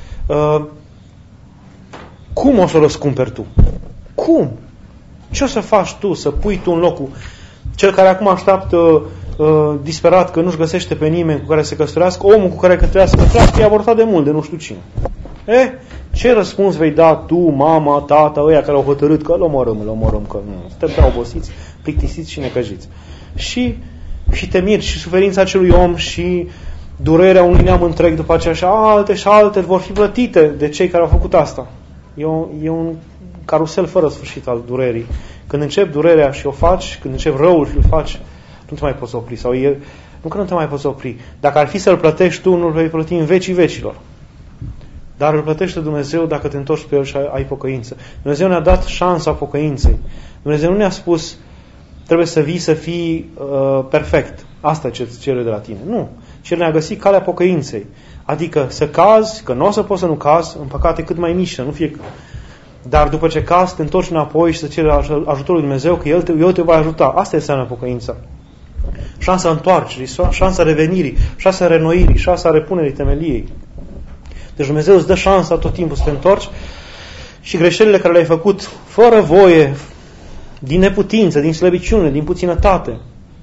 cum o să o răscumperi tu? Cum? Ce o să faci tu? Să pui tu în locul cel care acum așteaptă disperat că nu-și găsește pe nimeni cu care să căsătorească, omul cu care trebuie să căsătorească e abortat de mult, de nu știu cine. Ce răspuns vei da tu, mama, tata, ăia care au hotărât că îl omorâm, că nu, suntem prea obosiți, plictisiți și necăjiți. Și temiri și suferința acelui om și durerea unui neam întreg după aceea și alte vor fi plătite de cei care au făcut asta. E un carusel fără sfârșit al durerii. Când încep durerea și o faci, când încep răul și îl faci, nu te mai poți opri. Nu că nu te mai poți opri. Dacă ar fi să-l plătești tu, nu-l vei plăti în vecii vecilor. Dar îl plătește Dumnezeu dacă te întorci pe El și ai pocăință. Dumnezeu ne-a dat șansa pocăinței. Dumnezeu nu ne-a spus trebuie să vii să fii perfect. Asta ce cere de la tine. Nu. Și El ne-a găsit calea pocăinței. Adică să cazi, că nu o să poți să nu cazi, în păcate cât mai mici, să nu fie... Dar după ce cazi, te întorci înapoi și să ceri ajutorul lui Dumnezeu, că El te va ajuta. Asta înseamnă pocăința. Șansa întoarcerii, șansa revenirii, șansa renoirii, șansa repunerii temeliei. Deci Dumnezeu îți dă șansa tot timpul să te întorci și greșelile care le-ai făcut fără voie, din neputință, din slăbiciune, din puținătate,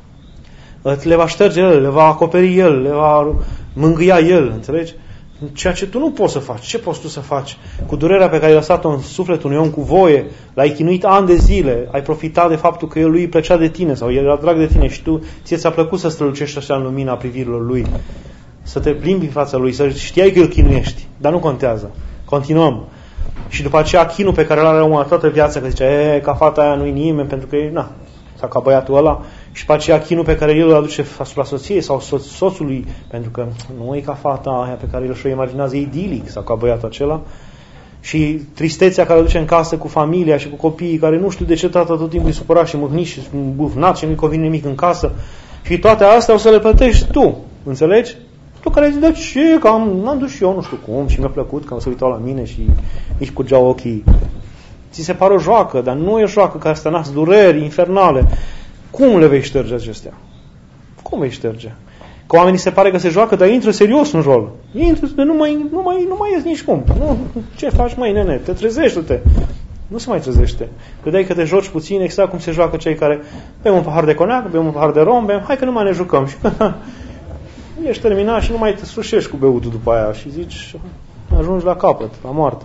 le va șterge El, le va acoperi El, le va mângâia El, înțelegi? Ceea ce tu nu poți să faci. Ce poți tu să faci? Cu durerea pe care ai lăsat-o în sufletul unui om cu voie, l-ai chinuit ani de zile, ai profitat de faptul că El lui plăcea de tine sau El era drag de tine și tu ți-a plăcut să strălucești așa în lumina privirilor Lui, să te plimbi în fața Lui, să știai că Îl chinuiești, dar nu contează. Continuăm. Și după aceea chinul pe care l-are omul toată viața, că zice, ca fata aia nu-i nimeni, pentru că e, sau ca băiatul ăla, și după aceea chinul pe care el îl aduce asupra soției sau soțului, pentru că nu e ca fata aia pe care el și-o imaginează idilic, sau ca băiatul acela, și tristețea care o duce în casă cu familia și cu copiii, care nu știu de ce tata tot timpul e supărat și mâhnit și bufnat și nu-i convine nimic în casă, și toate astea o să le plătești tu, înțelegi? Tu care zici, de ce? Că m-am dus și eu, nu știu cum, și mi-a plăcut că se uitau la mine și își curgeau ochii. Ți se pare o joacă, dar nu e joacă care să nasc dureri infernale. Cum le vei șterge acestea? Cum vei șterge? Că oamenii se pare că se joacă, dar intră serios în rol. Intră, nu mai ies nici cum. Nu, ce faci, măi, nene? Te trezește-te. Nu se mai trezește. Credeai că te joci puțin, exact cum se joacă cei care bem un pahar de coneac, bem un pahar de rom, hai că nu mai ne jucăm. Și ești terminat și nu mai te sfârșești cu beutul după aia și zici, ajungi la capăt, la moarte.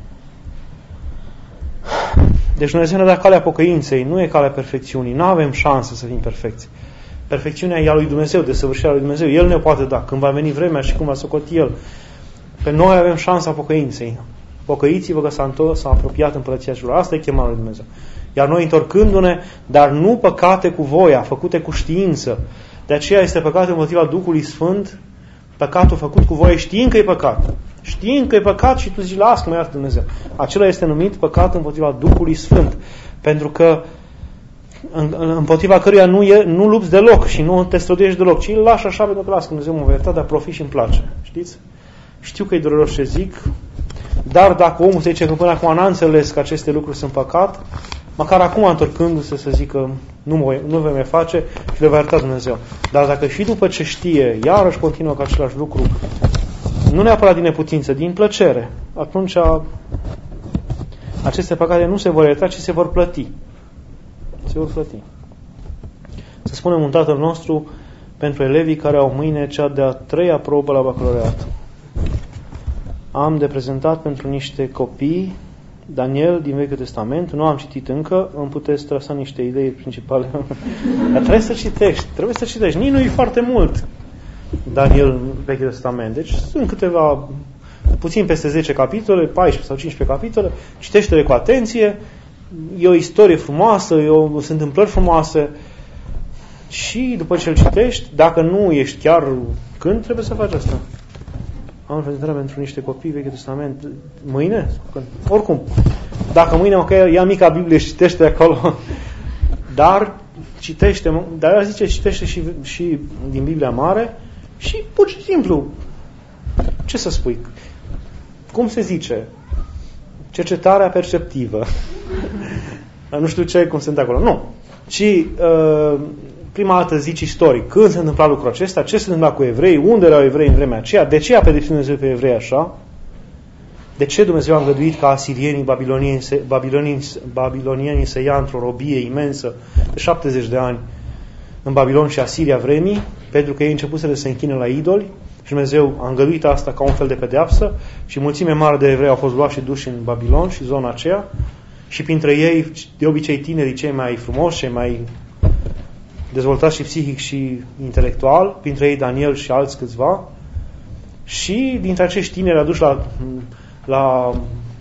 Deci Dumnezeu ne dă calea pocăinței, nu e calea perfecțiunii. Nu avem șansă să fim perfecți. Perfecțiunea e a lui Dumnezeu, desăvârșirea lui Dumnezeu. El ne poate da, când va veni vremea și când va socoti El. Pe noi avem șansa pocăinței. Pocăiți-vă că s-a apropiat împărăția celor. Asta e chemarea lui Dumnezeu. Iar noi întorcându-ne, dar nu păcate cu voia, făcute cu știință. De aceea este păcat împotriva Duhului Sfânt, păcatul făcut cu voie știind că e păcat. Știind că e păcat și tu zici, las că mă iartă Dumnezeu. Acela este numit păcat împotriva Duhului Sfânt. Pentru că împotriva căruia nu lupți deloc și nu te străduiești deloc, ci îl lași așa pentru că las că Dumnezeu mă va ierta, dar profit și îmi place. Știți? Știu că e dureros ce zic, dar dacă omul se zice că până acum n-a înțeles că aceste lucruri sunt păcat, măcar acum întorcându-se să zică nu vei mai face și le va ierta Dumnezeu. Dar dacă și după ce știe, iarăși continuă cu același lucru, nu neapărat din neputință, din plăcere, atunci aceste păcate nu se vor ierta, ci se vor plăti. Se vor plăti. Să spunem un Tatăl nostru pentru elevii care au mâine cea de-a 3-a probă la bacalaureat. Am de prezentat pentru niște copii Daniel din Vechiul Testament, nu am citit încă, îmi puteți trasa niște idei principale. Dar trebuie să citești. Nici nu e foarte mult Daniel în Vechiul Testament. Deci sunt câteva, puțin peste 10 capitole, 14 sau 15 capitole, citește-le cu atenție, e o istorie frumoasă, sunt întâmplări frumoase și după ce îl citești, dacă nu ești chiar când, trebuie să faci asta. Am prezentare pentru niște copii Vechiul Testament. Mâine? Oricum. Dacă mâine măcar ia mica Biblie și citește acolo. Dar citește, dar ea zice citește și din Biblia Mare și pur și simplu. Ce să spui? Cum se zice? Cercetarea perceptivă. Nu știu cum sunt acolo. Nu. Ci prima dată zici istoric. Când se întâmpla lucrul acesta? Ce se întâmpla cu evrei? Unde erau evrei în vremea aceea? De ce a pedepsit Dumnezeu pe evrei așa? De ce Dumnezeu a îngăduit ca asirienii, babilonienii să ia într-o robie imensă de 70 de ani în Babilon și Asiria vremii? Pentru că ei începuseră să se închine la idoli și Dumnezeu a îngăduit asta ca un fel de pedeapsă și mulțime mare de evrei au fost luați și duși în Babilon și zona aceea și printre ei, de obicei tinerii cei mai frumoși, cei mai dezvoltați și psihic și intelectual, printre ei Daniel și alți câțiva, și dintre acești tineri aduși la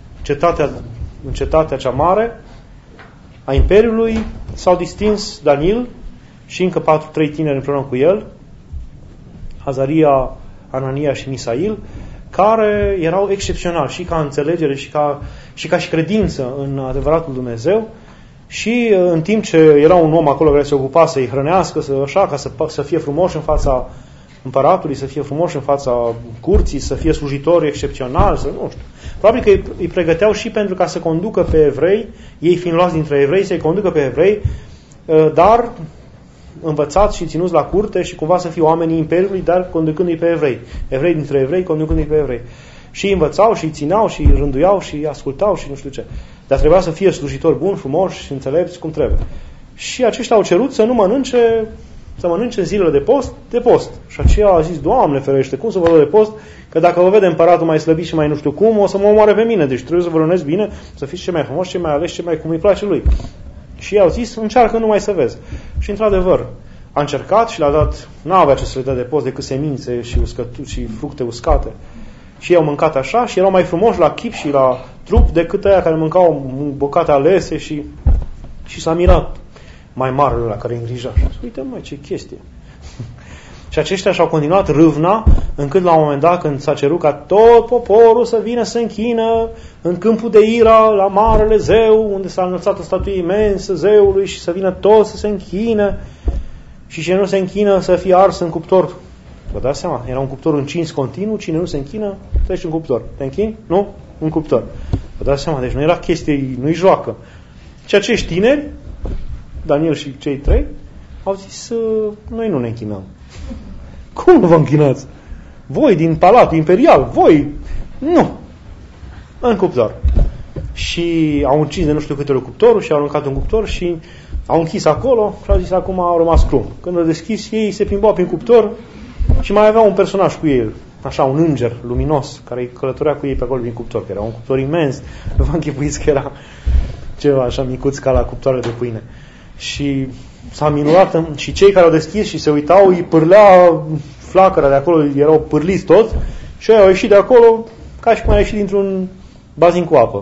cetatea cea mare a Imperiului s-au distins Daniel și încă 3 tineri împreună cu el, Azaria, Anania și Misail, care erau excepționali și ca înțelegere și ca credință în adevăratul Dumnezeu. Și în timp ce era un om acolo care se ocupa să-i hrănească, să fie frumoși în fața împăratului, să fie frumoși în fața curții, să fie slujitori excepționali, nu știu. Probabil că îi pregăteau și pentru ca să conducă pe evrei, ei fiind luați dintre evrei, să-i conducă pe evrei, dar învățați și ținuți la curte și cumva să fie oamenii imperiului, dar conducându-i pe evrei. Evrei dintre evrei, conducându-i pe evrei. Și îi învățau, și îi țineau, și îi rânduiau, și îi ascultau, și nu știu ce. Dar trebuia să fie slujitori buni, frumoși și înțelepți cum trebuie. Și aceștia au cerut să nu mănânce, să mănânce în zilele de post. Și aceea a zis, Doamne ferește, cum să vă dau de post? Că dacă vă vede împăratul mai slăbit și mai nu știu cum, o să mă omoare pe mine. Deci trebuie să vă rănesc bine, să fiți cei mai frumoși, cei mai aleși, cei mai cum îi place lui. Și ei au zis, încearcă numai să vezi. Și într-adevăr, a încercat și le-a dat, n-avea ce să le dea de post decât semințe și fructe uscate. Și ei au mâncat așa și erau mai frumoși la chip și la trup decât aia care mâncau bucate alese și s-a mirat mai marele la care îi îngrija. Și uite, măi, ce chestie. Și aceștia și-au continuat râvna, încât la un moment dat, când s-a cerut ca tot poporul să vină să închină în câmpul de Ira, la marele zeu, unde s-a înălțat o statuie imensă zeului și să vină toți să se închină și cine nu se închină să fie ars în cuptor. Vă dați seama? Era un cuptor încins continuu, cine nu se închină, treci în cuptor. Te închini? Nu? Un cuptor. Vă dați seama? Deci nu era chestie, nu-i joacă. Și acești tineri, Daniel și cei trei, au zis, noi nu ne închinăm. Cum nu vă închinați? Voi din Palatul Imperial, voi? Nu. În cuptor. Și au încins de nu știu câte ori cuptorul și au aruncat un cuptor și au închis acolo și au zis, acum au rămas crum. Când au deschis, ei se plimbau prin cuptor și mai avea un personaj cu ei, așa, un înger luminos, care îi călătorea cu ei pe acolo prin cuptor, că era un cuptor imens. Nu vă închipuiți că era ceva așa micuț ca la cuptoare de pâine. Și s-a minunat și cei care au deschis și se uitau, îi pârlea flacăra de acolo, erau pârliți toți și ei au ieșit de acolo ca și cum au ieșit dintr-un bazin cu apă.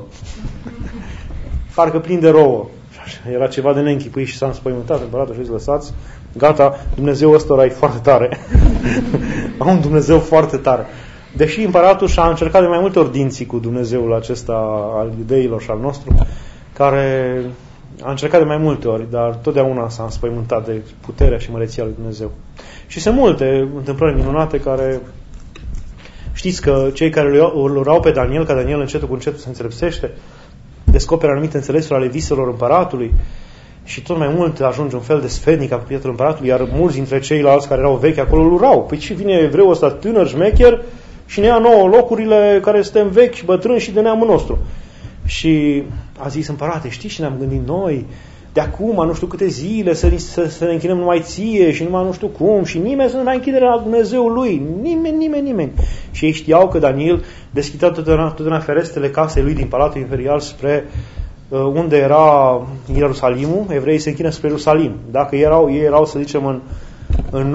Parcă plin de rouă. Era ceva de neînchipuit și s-a înspăimântat împăratul și zis, lăsați, gata, Dumnezeu ăsta e foarte tare. Am un Dumnezeu foarte tare. Deși împăratul și-a încercat de mai multe ori dinții cu Dumnezeul acesta al iudeilor și al nostru, care a încercat de mai multe ori, dar totdeauna s-a înspăimântat de puterea și măreția lui Dumnezeu. Și sunt multe întâmplări minunate care, știți că cei care îl urau pe Daniel, ca Daniel încetul cu încetul se înțelepsește, descoperă anumite înțelesuri ale viselor împăratului și tot mai mult ajunge un fel de sfetnic apropiatul împăratului, iar mulți dintre ceilalți care erau vechi acolo îl urau. Păi ce vine evreul ăsta tânăr, șmecher și ne ia nouă locurile care suntem vechi și bătrâni și de neamul nostru. Și a zis, împărate, știi ce ne-am gândit noi? De acum, nu știu câte zile, să ne închinăm numai ție și numai nu știu cum și nimeni să nu mai închidere la Dumnezeul lui. Nimeni. Și ei știau că Daniel deschidea totdeauna ferestrele casei lui din Palatul Imperial spre unde era Ierusalimul. Evreii se închină spre Ierusalim. Dacă ei erau, să zicem, în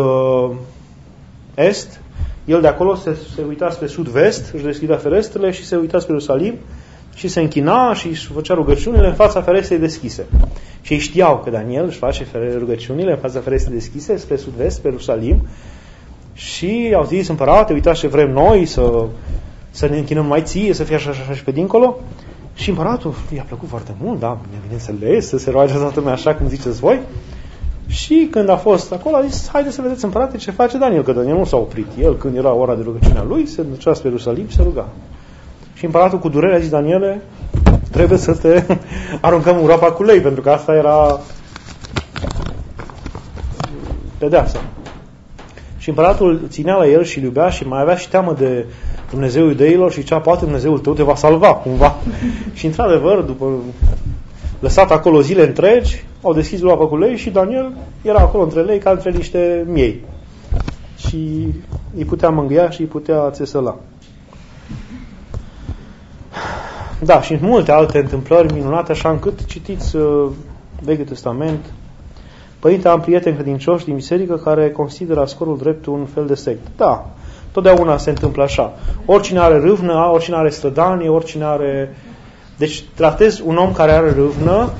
nord-est, el de acolo se uita spre sud-vest, își deschidea ferestrele și se uita spre Ierusalim și se închina și își făcea rugăciunile în fața ferestrei deschise. Și ei știau că Daniel își face rugăciunile în fața ferestrei deschise spre sud-vest, spre Ierusalim, și au zis, împărate, uitați ce vrem noi, să ne închinăm mai ție, să fie așa și pe dincolo. Și împăratul i-a plăcut foarte mult, da, bineînțeles, să se roage toată lumea așa cum ziceți voi. Și când a fost acolo, a zis, haide să vedeți, împărate, ce face Daniel, că Daniel nu s-a oprit. El, când era ora de rugăciunea lui, se ducea spre Ierusalim și se ruga. Și împăratul cu durere a zis, Daniele, trebuie să te aruncăm în groapa cu lei, pentru că asta era pedeapsa. Și împăratul ținea la el și îl iubea și mai avea și teamă de Dumnezeul iudeilor și zicea, poate Dumnezeul tău te va salva cumva. Și într-adevăr, după lăsat acolo zile întregi, au deschis groapa cu lei și Daniel era acolo între lei ca între niște miei. Și îi putea mângâia și îi putea țesăla. Da, și multe alte întâmplări minunate, așa încât citiți Vechiul Testament. Părinte, am prieteni credincioși din biserică care consideră ascorul drept un fel de sectă. Da, totdeauna se întâmplă așa. Oricine are râvnă, oricine are strădanie, oricine are... Deci tratezi un om care are râvnă,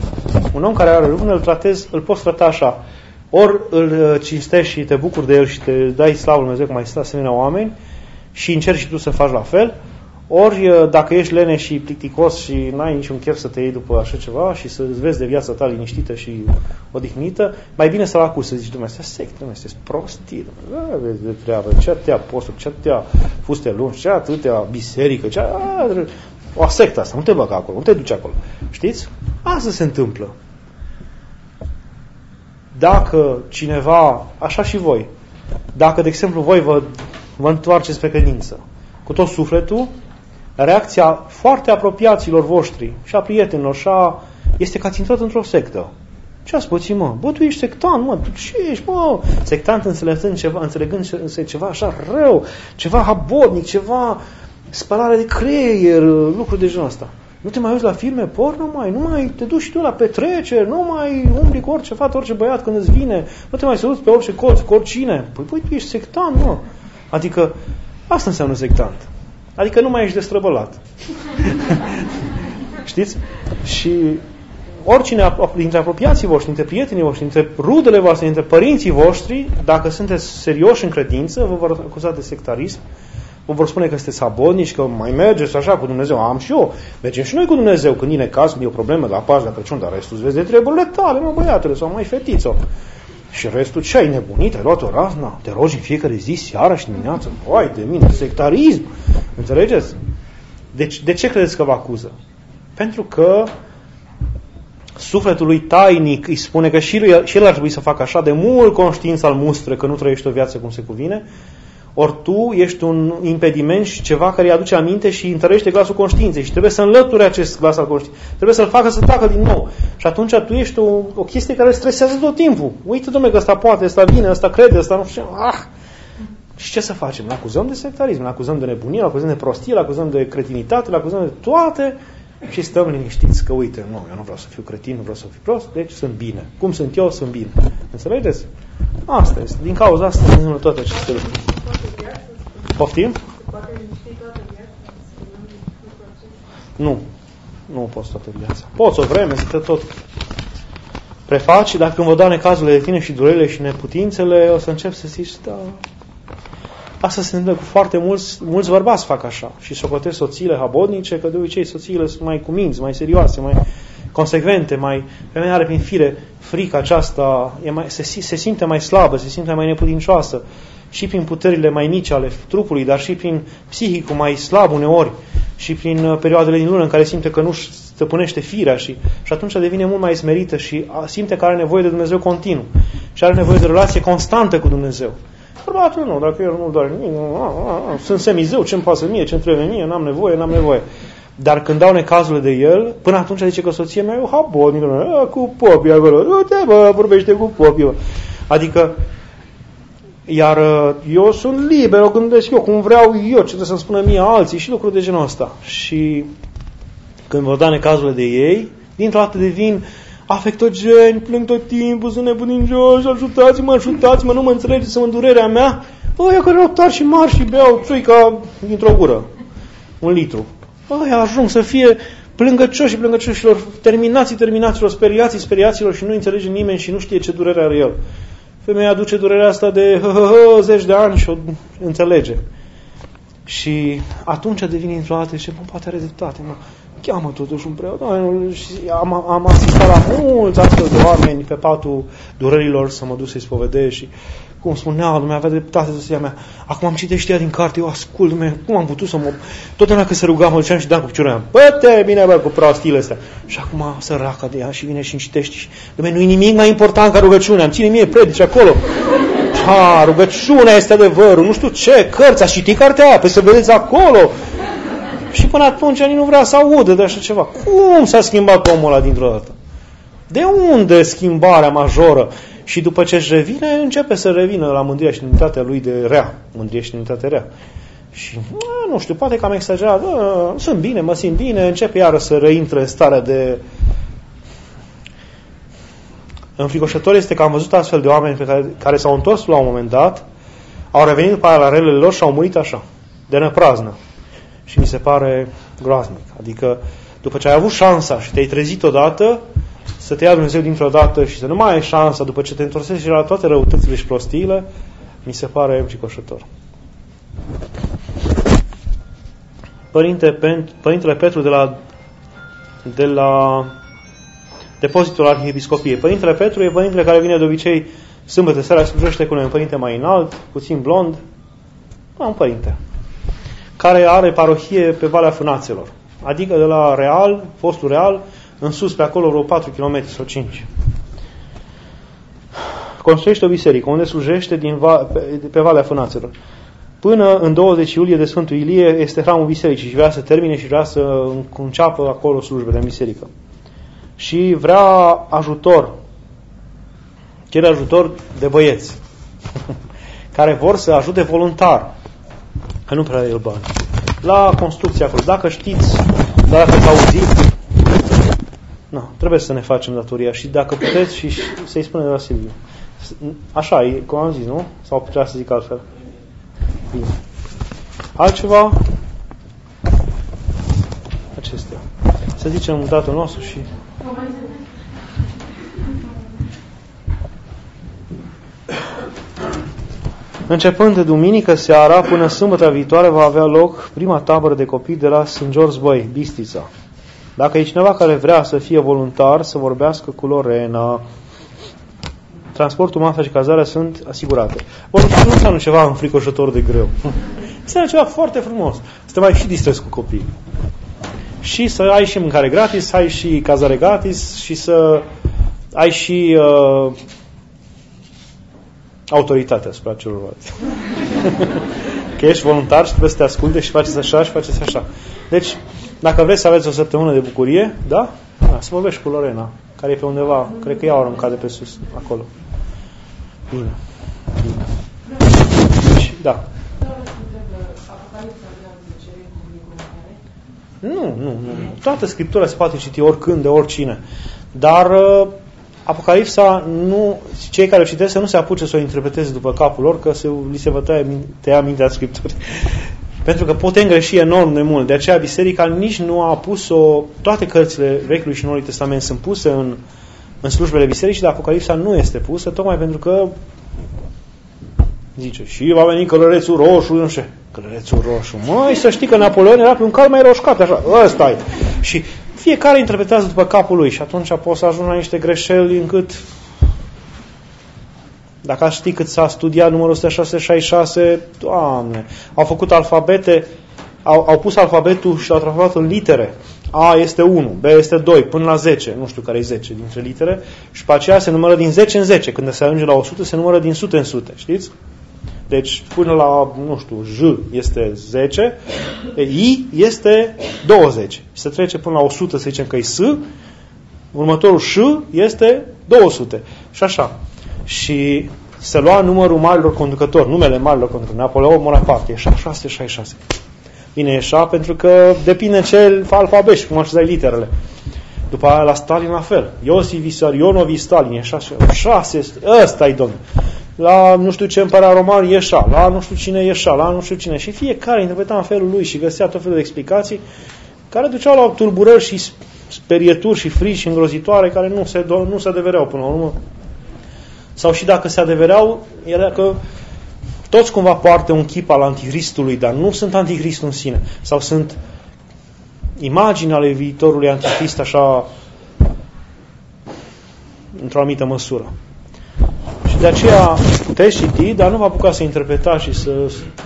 îl poți trata așa. Ori îl cinstești și te bucuri de el și te dai slavă Lui Dumnezeu cum ai stat asemenea oameni, și încerci și tu să faci la fel, ori dacă ești lene și plicticos și n-ai niciun chef să te iei după așa ceva și să-ți vezi de viața ta liniștită și odihnită, mai bine să-l acuzi, să zici, Dumnezeu, asta sectă, Dumnezeu, este prostii, vezi de treabă, ce atâtea posturi, ce atâtea fuste lungi, ce atâtea biserică, ce o sectă asta, nu te băga acolo, nu te duci acolo. Știți? Asta se întâmplă. Dacă cineva, așa și voi, dacă, de exemplu, voi vă întoarceți spre credință cu tot sufletul, reacția foarte apropiaților voștri și a prietenilor este că ați intrat într-o sectă. Ce ați pățit, mă? Bă, tu ești sectant, mă, tu ce ești, mă? Sectant înțelegând ceva așa rău, ceva habotnic, ceva spălare de creier, lucruri de genul ăsta. Nu te mai uiți la filme porno, nu mai te duci și tu la petreceri, nu mai umbli cu orice fată, orice băiat când îți vine, nu te mai săruți pe orice colț, cu oricine. Păi, tu ești sectant, mă. Adică, asta înseamnă sectant. Adică nu mai ești destrăbălat. Știți? Și oricine dintre apropiații voștri, dintre prietenii voștri, dintre rudele voastre, dintre părinții voștri, dacă sunteți serioși în credință, vă vor acuza de sectarism, vă vor spune că sunteți sabotnici, că mai mergeți așa cu Dumnezeu. Am și eu. Mergem și noi cu Dumnezeu când e necaz, când e o problemă la Paști, la Crăciun, dar restul îți vezi de treburile tale, mă, băiatule, sau mai fetiță. Și restul, ce ai nebunit? Ai luat o razna? Te rogi în fiecare zi, seara și dimineață? Vai de mine, sectarism! Înțelegeți? Deci, de ce credeți că vă acuză? Pentru că sufletul lui tainic îi spune că și el ar trebui să facă așa, de mult conștiință al mustră că nu trăiești o viață cum se cuvine, ori tu ești un impediment și ceva care îi aduce aminte și întărește glasul conștiinței și trebuie să înlăture acest glas al conștiinței. Trebuie să-l facă să tacă din nou. Și atunci tu ești o chestie care stresează tot timpul. Uite, dom'le, că ăsta poate, ăsta vine, ăsta crede, ăsta nu știu. Și ce să facem? Ne acuzăm de sectarism, ne acuzăm de nebunie, ne acuzăm de prostie, ne acuzăm de cretinitate, ne acuzăm de toate și stăm liniștiți că, uite, nu, eu nu vreau să fiu cretin, nu vreau să fiu prost, deci sunt bine. Cum sunt eu, sunt bine. Înțelegeți? Asta este. Din cauza asta se întâmplă toate aceste lucruri. Poftim? Nu. Nu poți toată viața. Poți o vreme să te tot prefaci, dar când vă dau necazurile de tine și durerile și neputințele, o să încep să zici, da. Asta se întâmplă cu foarte mulți bărbați fac așa. Și socotesc soțiile habotnice, că de obicei soțiile sunt mai cuminți, mai serioase, mai consecvente, femeia are prin fire frica aceasta, se simte mai slabă, se simte mai neputincioasă, și prin puterile mai mici ale trupului, dar și prin psihicul mai slab uneori, și prin perioadele din lună în care simte că nu stăpânește firea și atunci devine mult mai smerită și simte că are nevoie de Dumnezeu continuu și are nevoie de relație constantă cu Dumnezeu. Bărbatul nu, dacă eu nu doar nimic, sunt semizeu, ce-mi pasă mie, ce-mi trebuie mie, n-am nevoie. Dar când dau necazurile de el, până atunci zice că soția mea e o habotnică, cu popii acolo, du-te, bă, vorbește cu popii, bă. Adică, iar eu sunt liber, o gândesc eu, cum vreau eu, ce trebuie să-mi spună mie alții și lucruri de genul ăsta. Și când vă da necazurile de ei, dintr-o dată devin afectogeni, plâng tot timpul, sunt nebunincioși, ajutați-mă, nu mă înțelegeți în durerea mea. Ăia care au tari și mari și beau țuica dintr-o gură, 1 litru. Ăia ajung să fie plângăcioșilor, terminaților, speriaților și nu înțelege nimeni și nu știe ce durere are el. Femeia aduce durerea asta de 10 de ani și o înțelege. Și atunci devine într-o dată și poate are dreptate, mă. Cheamă totuși un preot. Am asistat la mulți astfel de oameni pe patul durerilor să mă duc să-i spovedesc și cum spunea, Dumnezeu avea dreptate soția mea. Acum am citit știa din carte, eu ascult, cum am putut să mă... Totdeauna când se ruga, mă duceam și dam cu piciorul. Bă-te, bine, bă, cu prostiile astea. Și acum săraca de ea și vine și-mi citește și... Dumnezeu, nu-i nimic mai important ca rugăciunea. Îmi ține mie predici acolo. Rugăciunea este adevărul. Nu știu ce, cărți, ați citit cartea aia, păi să vedeți acolo. Și până atunci nici nu vrea să audă de așa ceva. Cum s-a schimbat omul ăla dintr-o dată? De unde schimbarea majoră? Și după ce își revine, începe să revină la mândria și demnitatea lui de rea. Mândrie și demnitate rea. Și, nu știu, poate că am exagerat, sunt bine, mă simt bine, începe iară să reintre în starea de... Înfricoșător este că am văzut astfel de oameni care s-au întors la un moment dat, au revenit după aia la relele lor și au murit așa, de năpraznă. Și mi se pare groaznic. Adică, după ce ai avut șansa și te-ai trezit odată, să te ia Dumnezeu dintr-o dată și să nu mai ai șansa după ce te întorsești la toate răutățile și prostiile, mi se pare înfricoșător. Părintele Petru de la depozitul Arhiepiscopiei. Părintele Petru e părintele care vine de obicei sâmbătă seara, slujește cu noi, un părinte mai înalt, puțin blond, un părinte care are parohie pe Valea Fânațelor, adică de la Real, postul Real, în sus pe acolo vreo 4 km sau 5. Construiește o biserică unde slujește pe Valea Fânațelor. Până în 20 iulie de Sfântul Ilie este hramul bisericii și vrea să termine și vrea să înceapă acolo slujbele în biserică. Și vrea ajutor, cere ajutor de băieți care vor să ajute voluntar, că nu prea e bani, la construcția acolo. Dacă știți, dacă ați auzit, trebuie să ne facem datoria și dacă puteți și să-i spune de la Silviu. Așa, e cum am zis, nu? Sau putea să zic altfel? Bine. Altceva? Acestea. Să zicem Tatăl nostru și... Începând de duminică seara până sâmbătă viitoare va avea loc prima tabără de copii de la St. George Bay, Bistrița. Dacă e cineva care vrea să fie voluntar, să vorbească cu Lorena. Transportul, masa și cazarea sunt asigurate. Voluntar nu înseamnă ceva înfricoșător de greu. Înseamnă ceva foarte frumos. Să te mai și distrezi cu copii. Și să ai și mâncare gratis, să ai și cazare gratis și să ai și autoritatea asupra celorlalți. Că ești voluntar și trebuie să te asculte și faceți așa și faceți așa. Deci, dacă vreți să aveți o săptămână de bucurie, da? Să vorbești cu Lorena, care e pe undeva, cred că ea o aruncat de pe sus, acolo. Bine. Deci, da. Nu. Toată Scriptura se poate citi oricând, de oricine. Dar Apocalipsa, cei care o citesc să nu se apuce să o interpreteze după capul lor, că li se va tăia mintea Scripturii. Pentru că pot îngreși enorm de mult. De aceea biserica nici nu a pus-o, toate cărțile Vechiului și Noului Testament sunt puse în slujbele bisericii, dar Apocalipsa nu este pusă, tocmai pentru că zice, și va veni călărețul roșu, nu știu, călărețul roșu. Măi, să știi că Napoleon era pe un cal mai roșcat, așa, ăsta e. Și fiecare interpretează după capul lui și atunci poți să ajungi la niște greșeli încât, dacă ați ști cât s-a studiat numărul 666, Doamne, au făcut alfabete, au pus alfabetul și l-au transformat în litere. A este 1, B este 2, până la 10, nu știu care e 10 dintre litere, și pe aceea se numără din 10 în 10. Când se ajunge la 100, se numără din sute în sute, știți? Deci, până la, nu știu, J este 10, I este 20. Se trece până la 100, să zicem că e S, următorul Ș este 200. Și așa. Și se lua numărul marilor conducători, numele marilor conducători. Napoleon Bonaparte, e 666. Bine, e așa pentru că depinde ce alfabet și cum așezai literele. După aia la Stalin la fel. Iosif Vissarionovi Stalin, e 6, ăsta-i domnul. La nu știu ce împărat roman e așa, la nu știu cine e așa, la nu știu cine. Și fiecare interpreta în felul lui și găsea tot felul de explicații care duceau la tulburări și sperieturi și frici și îngrozitoare care nu se adevereau până la urmă. Sau și dacă se adevereau, era că toți cumva poartă un chip al anticristului, dar nu sunt anticristul în sine. Sau sunt imagini ale viitorului anticrist așa într-o anumită măsură. Și de aceea puteți citi, dar nu vă apucați să interpretați și să...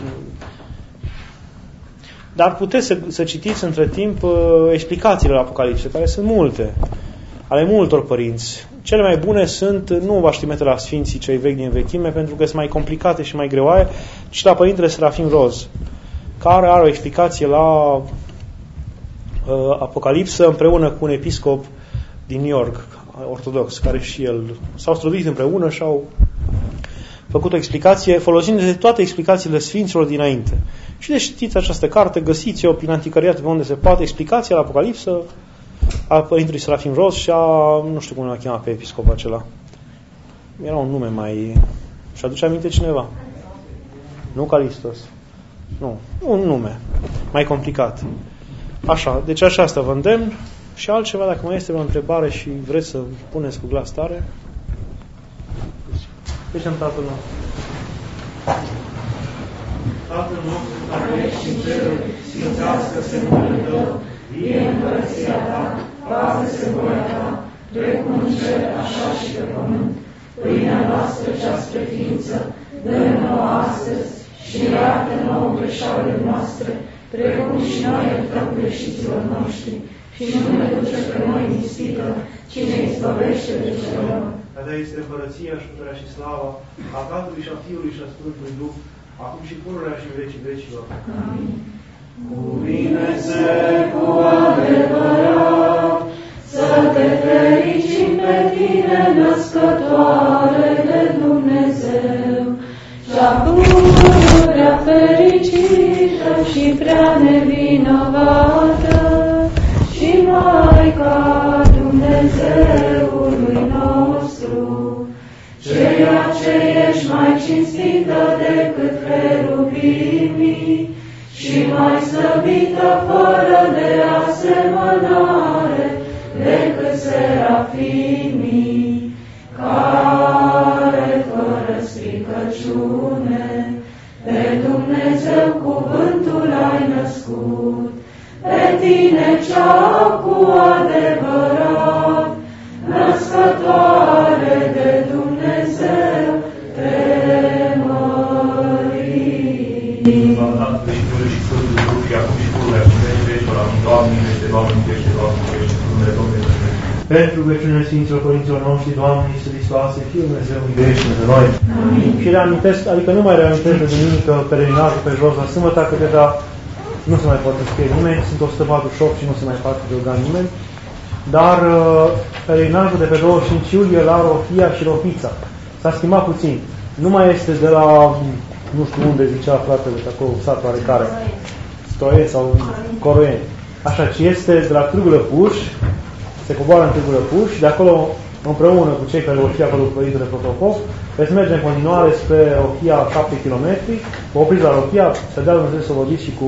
Dar puteți să citiți între timp explicațiile la Apocalipse, care sunt multe, ale multor părinți. Cele mai bune sunt, nu v-aș trimite la Sfinții cei vechi din vechime, pentru că sunt mai complicate și mai greoaie, ci la Părintele Serafim Roz, care are o explicație la Apocalipsă împreună cu un episcop din New York, ortodox, care și el s-au străduit împreună și au făcut o explicație folosind de toate explicațiile Sfinților dinainte. Și deci știți această carte, găsiți-o prin anticariat pe unde se poate, explicația la Apocalipsă a Părintelui Serafim Roz și nu știu cum l-a chemat pe episcopul acela. Era un nume mai... Și aduce aminte cineva? Nu Calistos. Nu. Un nume mai complicat. Așa. Deci așa asta vă îndemn. Și altceva, dacă mai este o întrebare și vreți să puneți cu glas tare. Zicem Tatăl nostru. Tatăl nostru care ești în ceruri, sfințească-se numele Tău, vie împărăția Ta, facă-se voia Ta, precum în cer, așa și pe pământ. Pâinea noastră cea spre ființă, dă-ne nouă astăzi și iartă nouă greșalele noastre, precum și noi iertăm greșiților noștri. Și nu ne duce pe noi în ispită, ci ne izbăvește de cel rău. A Ta este împărăția și puterea și slava, a Tatălui și a Fiului și a Sfântului Duh, acum și pururea și în vecii vecilor. Amin. Cuvine-se cu adevărat, să te fericim pe Tine, Născătoare de Dumnezeu, cea pururea fericită și prea nevinovată, și Maica Dumnezeului nostru, ceea ce ești mai cinstită decât cherubimii și mai slăvită fără de asemănare decât serafimii, care fără stricăciune pe Dumnezeu cuvântul ai născut. Pe Tine cea cu adevărat, Născătoare de Dumnezeu, te mărim. Tatălui și Fiului și Sfântului Duh, și acum și pururea și în vecii vecilor. Amin. Doamne, este Doamne, Mântuiește, Doamne, Mântuiește, numele Domnului Dumnezeu. Pentru rugăciunile Sfinților Părinților noștri, Doamne Iisus Hristoase, Fiul Dumnezeu, miluiește-ne pe noi. Amin. Și reamintesc, adică nu mai reamintesc de duminică pelerinajul pe jos la sâmbătă, că deja nu se mai poate scrie nimeni, sunt 148 și nu se mai poate ruga nimeni, dar pelerinajul de pe 25 iulie la Rohia și Rohița s-a schimbat puțin. Nu mai este de la, nu știu unde zicea fratele, de acolo, satul oarecare, Stoie sau Coroieni. Așa, ci este de la Târgu Lăpuș, se coboară în Târgu Lăpuș și de acolo, împreună cu cei care vor fi acolo cu Părintele Protopop, veți merge în continuare spre Rohia 7 km, vă opriți la Rohia, să dea Dumnezeu să vorbiți și cu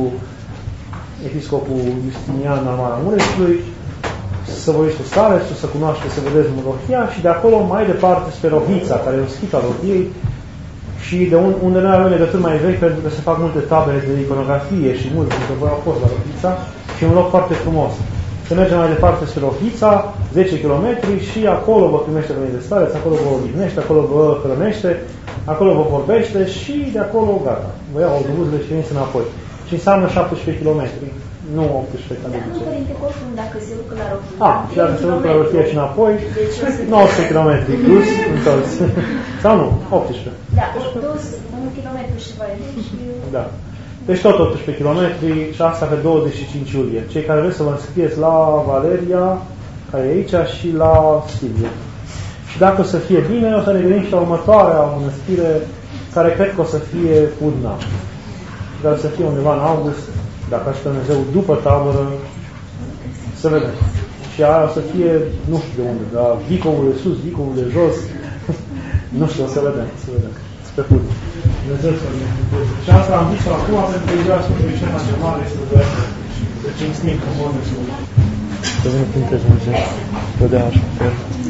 episcopul Justinian al Maramureșului, să vorbiți cu starețul, să cunoașteți, să vedeți în Rohia și de acolo mai departe spre Rohița, care e un schit al Rohiei și de unde noi avem legături mai vechi, pentru că se fac multe tabere de iconografie și mulți dintre voi au fost la Rohița și e un loc foarte frumos. Se merge mai departe spre Rohița, 10 km și acolo vă primește Părintele de Stareț, acolo vă odihnește, acolo vă hrănește, acolo vă vorbește și de acolo gata. Vă iau autobuzele și veniți înapoi. Și înseamnă 17 km, nu 18 ca de obicei. Dar Părinte, oricum, dacă se ducă la Rohia... Și dacă se ducă la Rohia și înapoi, 19 km plus, întors. Sau nu? 18. Da, 1 km și va și... Da. Deci tot 18 km și asta pe 25 iulie. Cei care vreți să vă înscrieți la Valeria, care e aici, și la Silvia. Și dacă o să fie bine, o să ne gândim și la următoarea mănăstire, care cred că o să fie Pudna. Și care o să fie undeva în august, dacă ajută Dumnezeu, după tabără, să vedem. Și aia o să fie, nu știu de unde, dar Vicovul de sus, Vicovul de jos, nu știu, o să vedem, Spre Pudna. Dumnezeu să vedem. Și asta am zis acum, pentru că ideea Sfântului cel mai mare este să cinstim frumos de Sfânt. Să vină Părinte Dumnezeu, să dea așa.